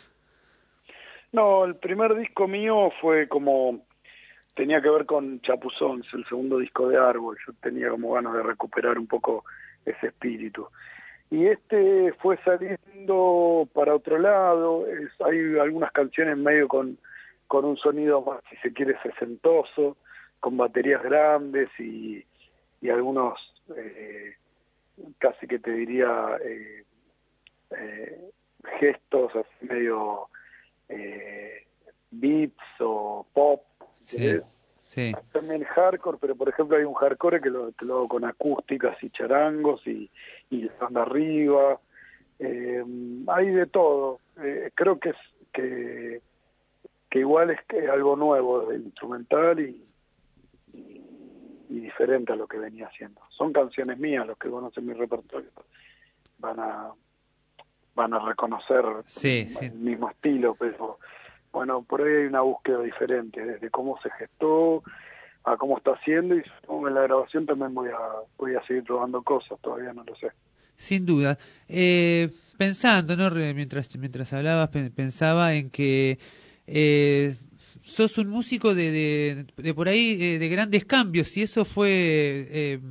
No, el primer disco mío fue como... tenía que ver con Chapuzón, el segundo disco de Árbol. Yo tenía como ganas de recuperar un poco ese espíritu. Y este fue saliendo para otro lado. Es, hay algunas canciones medio con, con un sonido más, si se quiere, sesentoso, con baterías grandes y, y algunos, eh, casi que te diría, eh, eh, gestos así medio eh, beats o pop. Sí, sí. También hardcore, pero por ejemplo hay un hardcore que lo, que lo hago con acústicas y charangos y, y banda arriba. Eh, hay de todo. Eh, creo que es que, que igual es que algo nuevo del instrumental y, y, y diferente a lo que venía haciendo. Son canciones mías, los que conocen mi repertorio van a van a reconocer sí, el sí. mismo estilo, pero bueno, por ahí hay una búsqueda diferente, desde cómo se gestó a cómo está haciendo, y supongo que en la grabación también voy a voy a seguir probando cosas, todavía no lo sé. Sin duda. Eh, pensando, ¿no? Mientras, mientras hablabas, pensaba en que eh, sos un músico de, de, de por ahí, de, de grandes cambios, y eso fue, eh,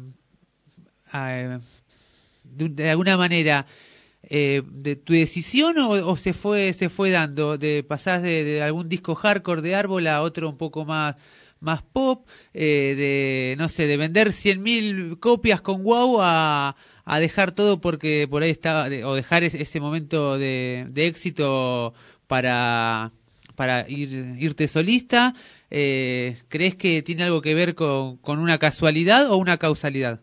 eh, de, de alguna manera... Eh, de tu decisión o, o se fue se fue dando de pasar de, de algún disco hardcore de Árbol a otro un poco más más pop, eh, de no sé, de vender cien mil copias con Wow a, a dejar todo porque por ahí estaba, de, o dejar ese, ese momento de, de éxito para para ir irte solista? Eh, ¿crees que tiene algo que ver con, con una casualidad o una causalidad?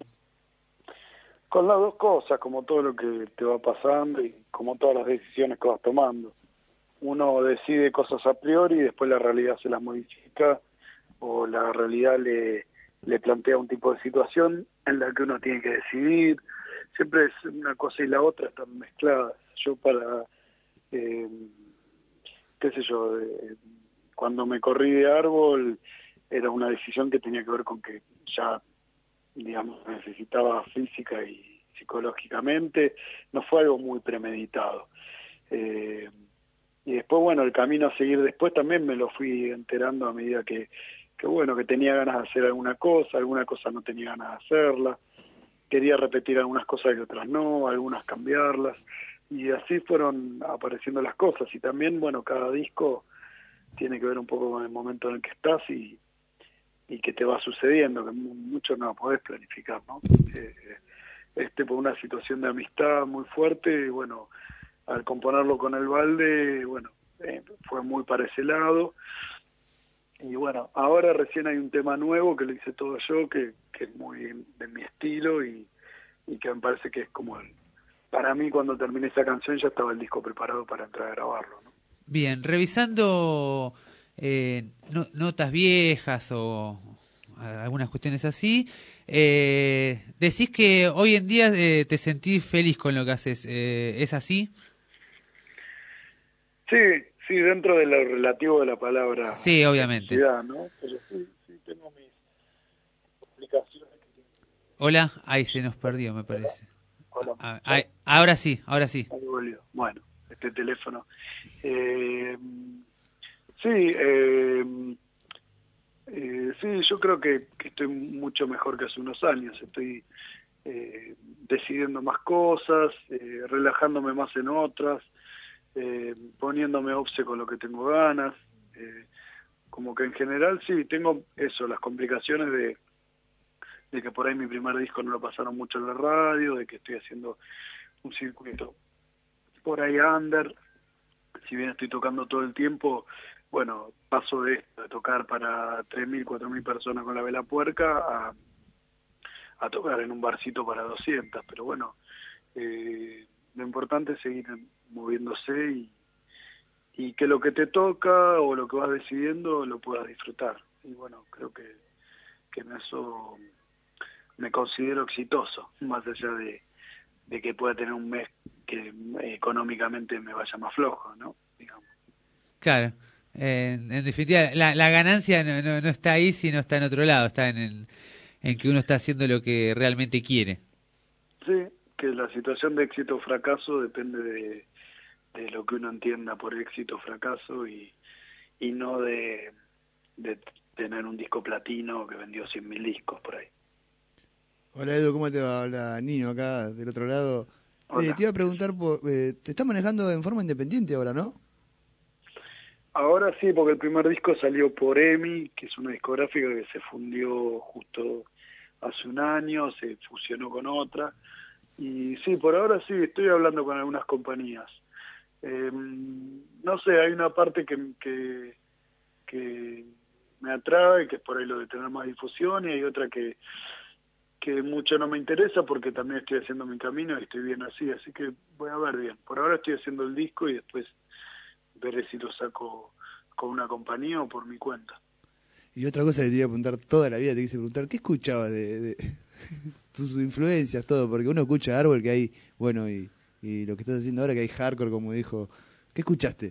Con las dos cosas, como todo lo que te va pasando y como todas las decisiones que vas tomando. Uno decide cosas a priori y después la realidad se las modifica, o la realidad le, le plantea un tipo de situación en la que uno tiene que decidir. Siempre es una cosa y la otra están mezcladas. Yo para, eh, qué sé yo, eh, cuando me corrí de Árbol era una decisión que tenía que ver con que ya, digamos, necesitaba física y psicológicamente, no fue algo muy premeditado. Eh, y después, bueno, el camino a seguir después también me lo fui enterando a medida que, que, bueno, que tenía ganas de hacer alguna cosa, alguna cosa no tenía ganas de hacerla, quería repetir algunas cosas y otras no, algunas cambiarlas, y así fueron apareciendo las cosas. Y también, bueno, cada disco tiene que ver un poco con el momento en el que estás y y que te va sucediendo, que mucho no podés planificar, ¿no? Eh, este por una situación de amistad muy fuerte, y bueno, al componerlo con el Balde, bueno, eh, fue muy para ese lado, y bueno, ahora recién hay un tema nuevo que lo hice todo yo, que, que es muy de mi estilo, y, y que me parece que es como el, para mí cuando terminé esa canción ya estaba el disco preparado para entrar a grabarlo, ¿no? Bien, revisando eh, no- notas viejas o algunas cuestiones así, eh, decís que hoy en día eh, te sentís feliz con lo que haces, eh, ¿es así? Sí, sí, dentro de lo relativo de la palabra. Sí, obviamente. felicidad, ¿no? Pero sí, sí tengo mis complicaciones. Hola, ahí se nos perdió, me parece. Hola. Ah, ah, ahora sí, ahora sí. Ahí volvió. Bueno, este teléfono. Eh, sí, eh, eh, sí, yo creo que, que estoy mucho mejor que hace unos años. Estoy eh, decidiendo más cosas, eh, relajándome más en otras, eh, poniéndome obse con lo que tengo ganas. Eh, como que en general sí, tengo eso, las complicaciones de de que por ahí mi primer disco no lo pasaron mucho en la radio, de que estoy haciendo un circuito por ahí under, si bien estoy tocando todo el tiempo, bueno, paso de esto, de tocar para tres mil, cuatro mil personas con la vela puerca, a, a tocar en un barcito para doscientas, pero bueno, eh, lo importante es seguir moviéndose y, y que lo que te toca o lo que vas decidiendo lo puedas disfrutar, y bueno, creo que, que en eso me considero exitoso, más allá de, de que pueda tener un mes que eh, económicamente me vaya más flojo, ¿no? Digamos. Claro, eh, en definitiva, la, la ganancia no, no, no está ahí, sino está en otro lado, está en, el, en que uno está haciendo lo que realmente quiere. Sí, que la situación de éxito o fracaso depende de, de lo que uno entienda por éxito o fracaso y, y no de, de tener un disco platino que vendió cien mil discos por ahí. Hola Edu, ¿cómo te va? Habla Nino acá del otro lado. Hola. Eh, te iba a preguntar, por, eh, te estás manejando en forma independiente ahora, ¿no? Ahora sí, porque el primer disco salió por E M I, que es una discográfica que se fundió justo hace un año, se fusionó con otra. Y sí, por ahora sí, estoy hablando con algunas compañías. Eh, no sé, hay una parte que, que, que me atrae, que es por ahí lo de tener más difusión, y hay otra que que mucho no me interesa porque también estoy haciendo mi camino y estoy bien así, así que voy a ver bien. Por ahora estoy haciendo el disco y después veré si lo saco con una compañía o por mi cuenta. Y otra cosa que te iba a preguntar toda la vida, te quise preguntar, ¿qué escuchabas de, de tus influencias, todo? Porque uno escucha Árbol, que hay, bueno, y, y lo que estás haciendo ahora, que hay hardcore, como dijo. ¿Qué escuchaste?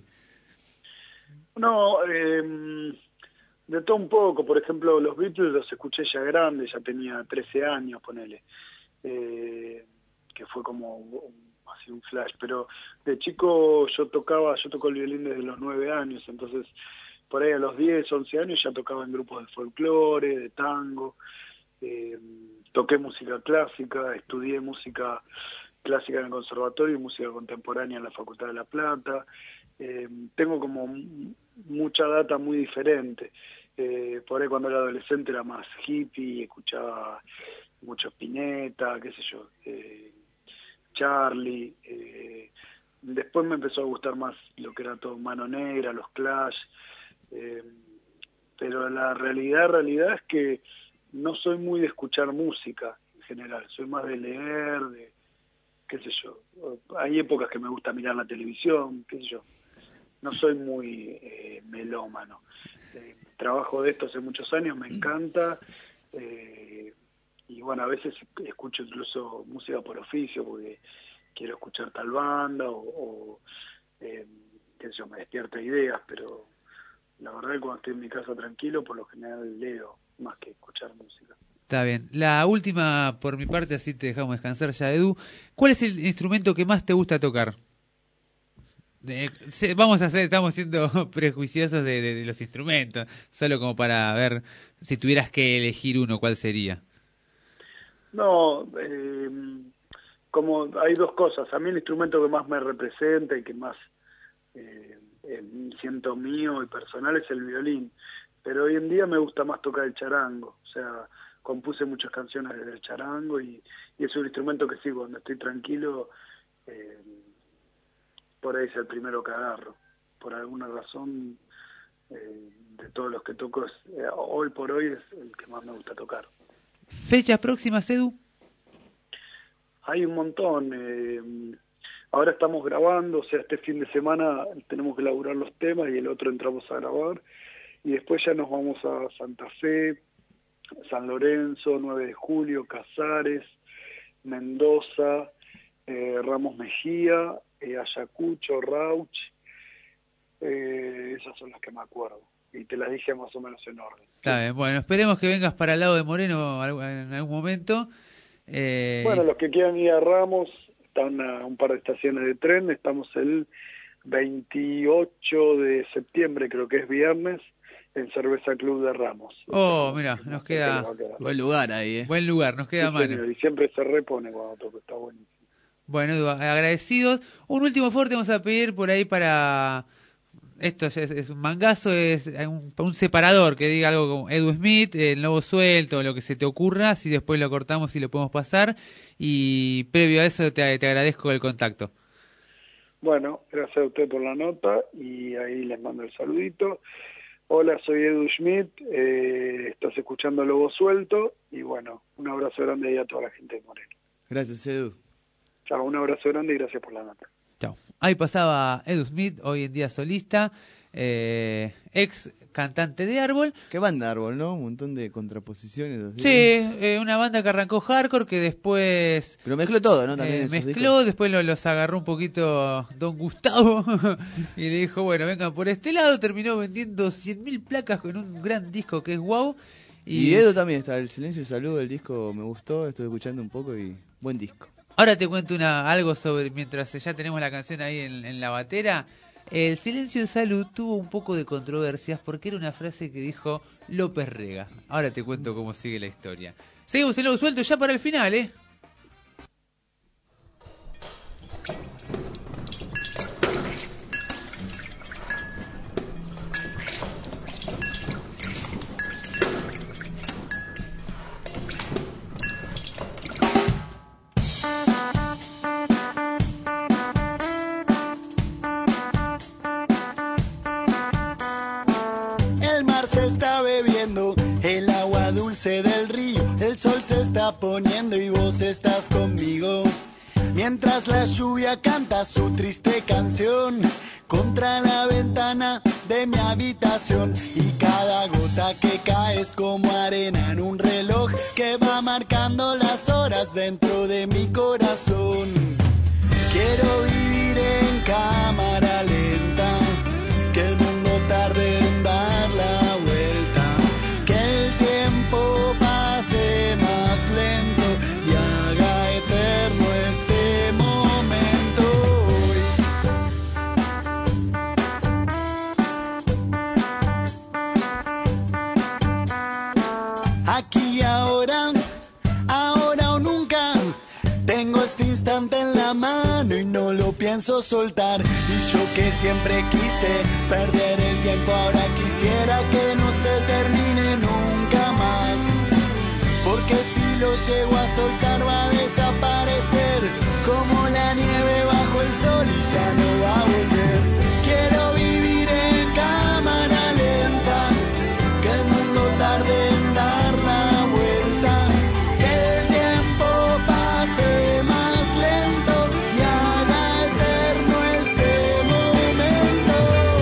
No, eh, de todo un poco. Por ejemplo, los Beatles los escuché ya grande, ya tenía trece años, ponele. Eh, que fue como un, así un flash. Pero de chico yo tocaba, yo toco el violín desde los nueve años, entonces por ahí a los diez, once años ya tocaba en grupos de folclore, de tango. Eh, toqué música clásica, estudié música clásica en el conservatorio y música contemporánea en la Facultad de La Plata. Eh, tengo como mucha data muy diferente. Eh, por ahí cuando era adolescente era más hippie, escuchaba mucho Spinetta, qué sé yo, eh, Charlie. Eh, después me empezó a gustar más lo que era todo Mano Negra, los Clash. Eh, pero la realidad, realidad es que no soy muy de escuchar música en general, soy más de leer, de qué sé yo. Hay épocas que me gusta mirar la televisión, qué sé yo. No soy muy eh, melómano. Eh, trabajo de esto hace muchos años, me encanta. Eh, y bueno, a veces escucho incluso música por oficio porque quiero escuchar tal banda o, o eh, qué sé yo, me despierta ideas, pero la verdad es que cuando estoy en mi casa tranquilo, por lo general leo más que escuchar música. Está bien. La última por mi parte, así te dejamos descansar ya, Edu. ¿Cuál es el instrumento que más te gusta tocar? De, se, vamos a hacer, estamos siendo prejuiciosos de, de, de los instrumentos, solo como para ver si tuvieras que elegir uno, ¿cuál sería? No, eh, como hay dos cosas. A mí el instrumento que más me representa y que más eh, eh, siento mío y personal es el violín, pero hoy en día me gusta más tocar el charango. O sea, compuse muchas canciones desde el charango y, y es un instrumento que sí, cuando estoy tranquilo, eh, por ahí es el primero que agarro. Por alguna razón, eh, de todos los que toco, es, eh, hoy por hoy es el que más me gusta tocar. ¿Fecha próxima, Edu? Hay un montón. Eh, ahora estamos grabando, o sea, este fin de semana tenemos que elaborar los temas y el otro entramos a grabar. Y después ya nos vamos a Santa Fe, San Lorenzo, nueve de julio, Casares, Mendoza, eh, Ramos Mejía, eh, Ayacucho, Rauch. Eh, esas son las que me acuerdo. Y te las dije más o menos en orden. Está bien, bueno, esperemos que vengas para el lado de Moreno en algún momento. Eh... Bueno, los que quieran ir a Ramos, están a un par de estaciones de tren. Estamos el veintiocho de septiembre, creo que es viernes, en Cerveza Club de Ramos. Oh, mira, nos queda... Buen lugar ahí, ¿eh? Buen lugar, nos queda sí, mano. Señor, y siempre se repone cuando toca, está buenísimo. Bueno, Edu, agradecidos. Un último favor te vamos a pedir por ahí para... Esto es, es un mangazo, es un, un separador que diga algo como Edu Smith, el Lobo Suelto, lo que se te ocurra, si después lo cortamos y lo podemos pasar. Y previo a eso te, te agradezco el contacto. Bueno, gracias a usted por la nota y ahí les mando el saludito. Hola, soy Edu Schmidt, eh, estás escuchando Lobo Suelto y bueno, un abrazo grande ahí a toda la gente de Moreno. Gracias, Edu. Chao, un abrazo grande y gracias por la nota. Chao. Ahí pasaba Edu Smith, hoy en día solista, eh, ex cantante de Árbol. Qué banda Árbol, ¿no? Un montón de contraposiciones. Así. Sí, eh, una banda que arrancó hardcore, que después... Pero mezcló todo, ¿no? También eh, esos mezcló, discos. después lo, los agarró un poquito Don Gustavo y le dijo, bueno, vengan por este lado. Terminó vendiendo cien mil placas con un gran disco que es Wow. Y, y Edu también está, El Silencio y Salud, el disco me gustó, estuve escuchando un poco y buen disco. Ahora te cuento una algo sobre, mientras ya tenemos la canción ahí en, en la batera. El Silencio de Salud tuvo un poco de controversias porque era una frase que dijo López Rega. Ahora te cuento cómo sigue la historia. Seguimos en Lobo Suelto ya para el final, ¿eh? Del río, el sol se está poniendo y vos estás conmigo. Mientras la lluvia canta su triste canción contra la ventana de mi habitación, y cada gota que cae es como arena en un reloj que va marcando las horas dentro de mi corazón. Quiero vivir en cámara lenta, que el mundo tarde en dar la vuelta, que el tiempo pase más lento y haga eterno este momento hoy. Aquí ahora, ahora o nunca, tengo este instante en la mano y no lo pienso soltar. Y yo que siempre quise perder el tiempo, ahora quisiera que no se termine nunca más. Porque si lo llego a soltar va a desaparecer como la nieve bajo el sol y ya no va a volver. Quiero vivir en cámara lenta, que el mundo tarde en dar la vuelta, que el tiempo pase más lento y haga eterno este momento.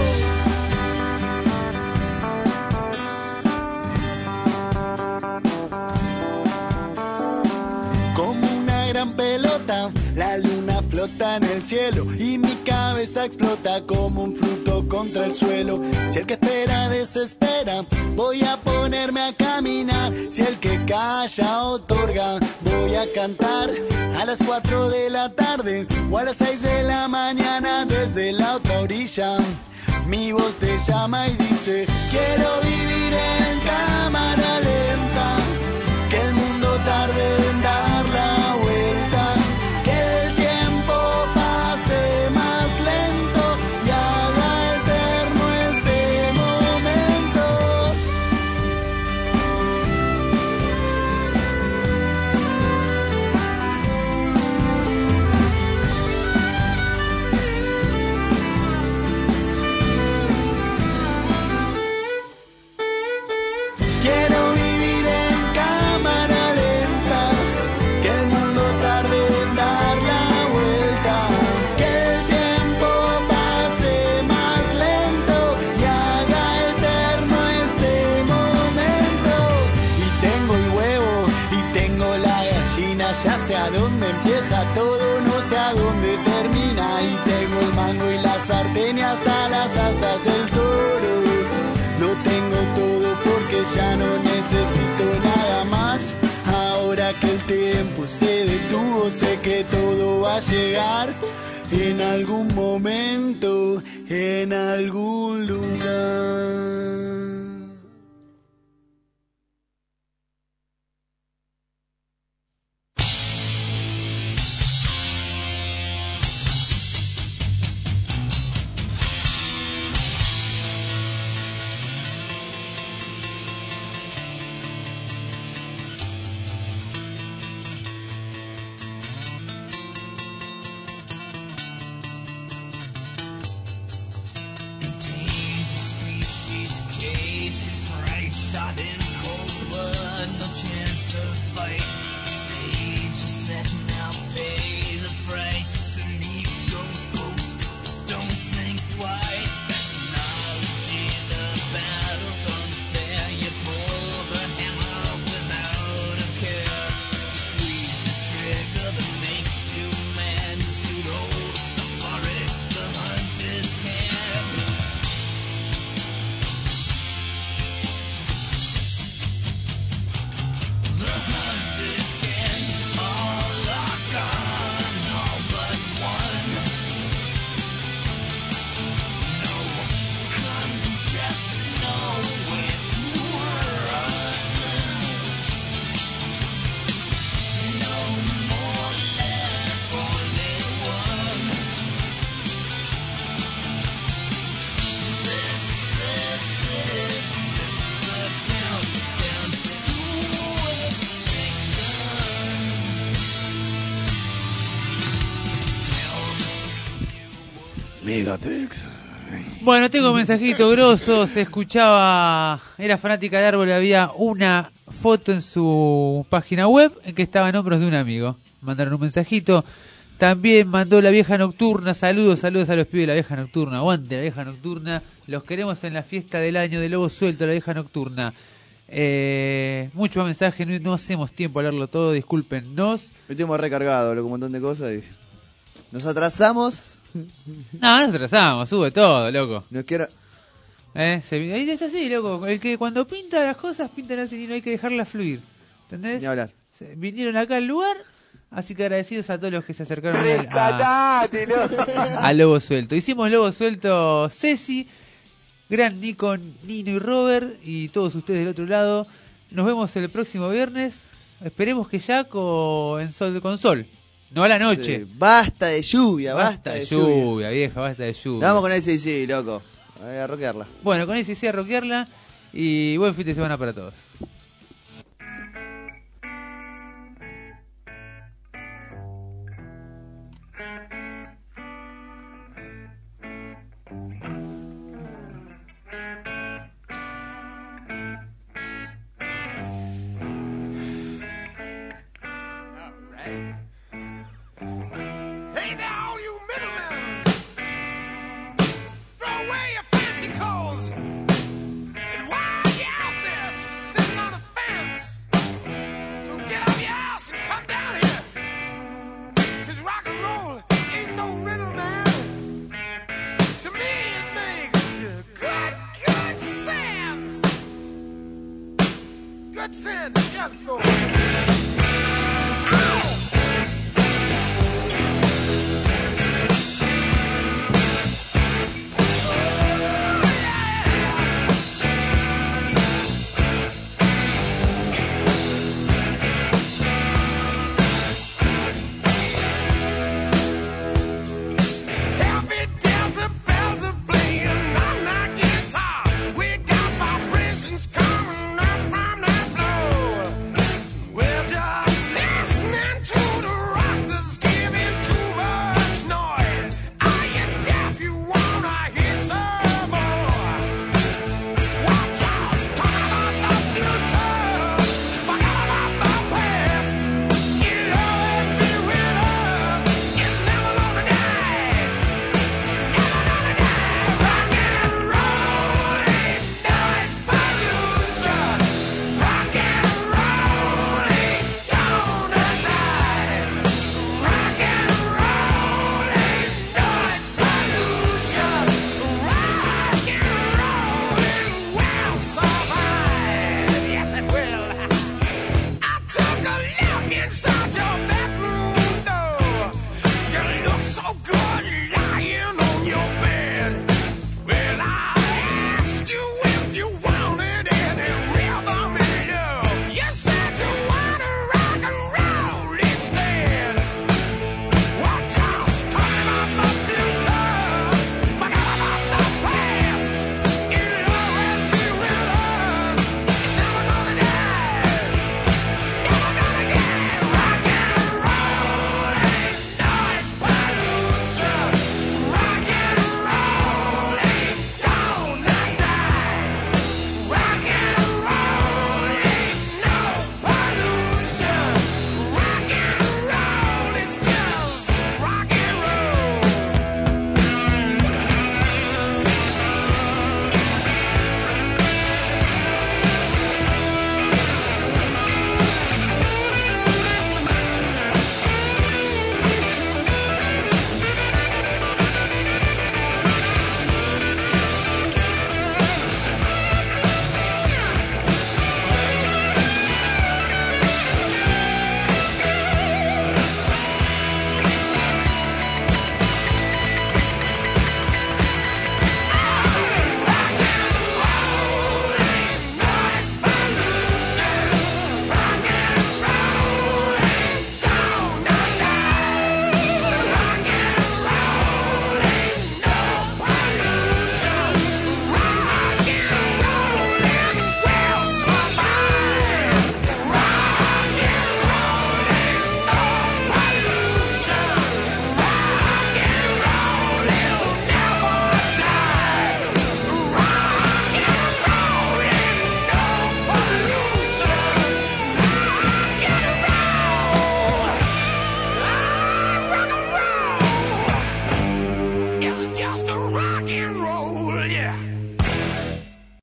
Como una gran pelota, la luna flota en el cielo y mi cabeza explota como un fruto contra el suelo. Si el que espera desespera, voy a ponerme a caminar. Si el que calla otorga, voy a cantar. A las cuatro de la tarde o a las seis de la mañana desde la otra orilla, mi voz te llama y dice: quiero vivir en cámara lenta, que el mundo tarde en dar la vuelta, que el tiempo pase más lento y haga eterno este momento. Quiero vivir empieza todo, no sé a dónde termina. Y tengo el mango y la sartén y hasta las astas del toro. Lo tengo todo porque ya no necesito nada más. Ahora que el tiempo se detuvo, sé que todo va a llegar en algún momento, en algún lugar. Shot in cold blood, no chance to fight. The stage is set, now pay the price. An ego ghost, don't think twice. Technology, the battle's unfair. You pull the hammer without a care. Squeeze the trigger that makes you mad. Shoot old safari, the hunt is canned. Megatex. Bueno, tengo un mensajito grosso. Se escuchaba, era fanática de Árbol, había una foto en su página web en que estaban hombros de un amigo. Mandaron un mensajito. También mandó La Vieja Nocturna. Saludos, saludos a los pibes de La Vieja Nocturna. Aguante La Vieja Nocturna. Los queremos en la fiesta del año de Lobo Suelto, La Vieja Nocturna. Eh, mucho más mensaje, no, no hacemos tiempo a leerlo todo, discúlpennos. Estuvimos recargados, loco, un montón de cosas y nos atrasamos. No, nos atrasamos, sube todo, loco. No quiero... ¿Eh? Se, es así, loco. El que cuando pinta las cosas, pintan así y no hay que dejarlas fluir. ¿Entendés? Ni hablar. Se, vinieron acá al lugar, así que agradecidos a todos los que se acercaron al, a, a Lobo Suelto. Hicimos Lobo Suelto Ceci, Gran Nico, Nino y Robert y todos ustedes del otro lado. Nos vemos el próximo viernes. Esperemos que ya con, en sol, con sol. No a la noche. Sí, basta de lluvia, basta, basta de, de lluvia. lluvia, vieja, basta de lluvia. Vamos con ese sí, loco. A rockearla. Bueno, con ese sí a rockearla. Y buen fin de semana para todos. Hey there, all you middlemen! Throw away your fancy clothes! And while you're out there sitting on the fence, so get out your house and come down here! Cause rock and roll ain't no riddle, man! To me it makes good, good sense! Good sense! Yeah, let's go! Coming up from that floor. just a rock and roll.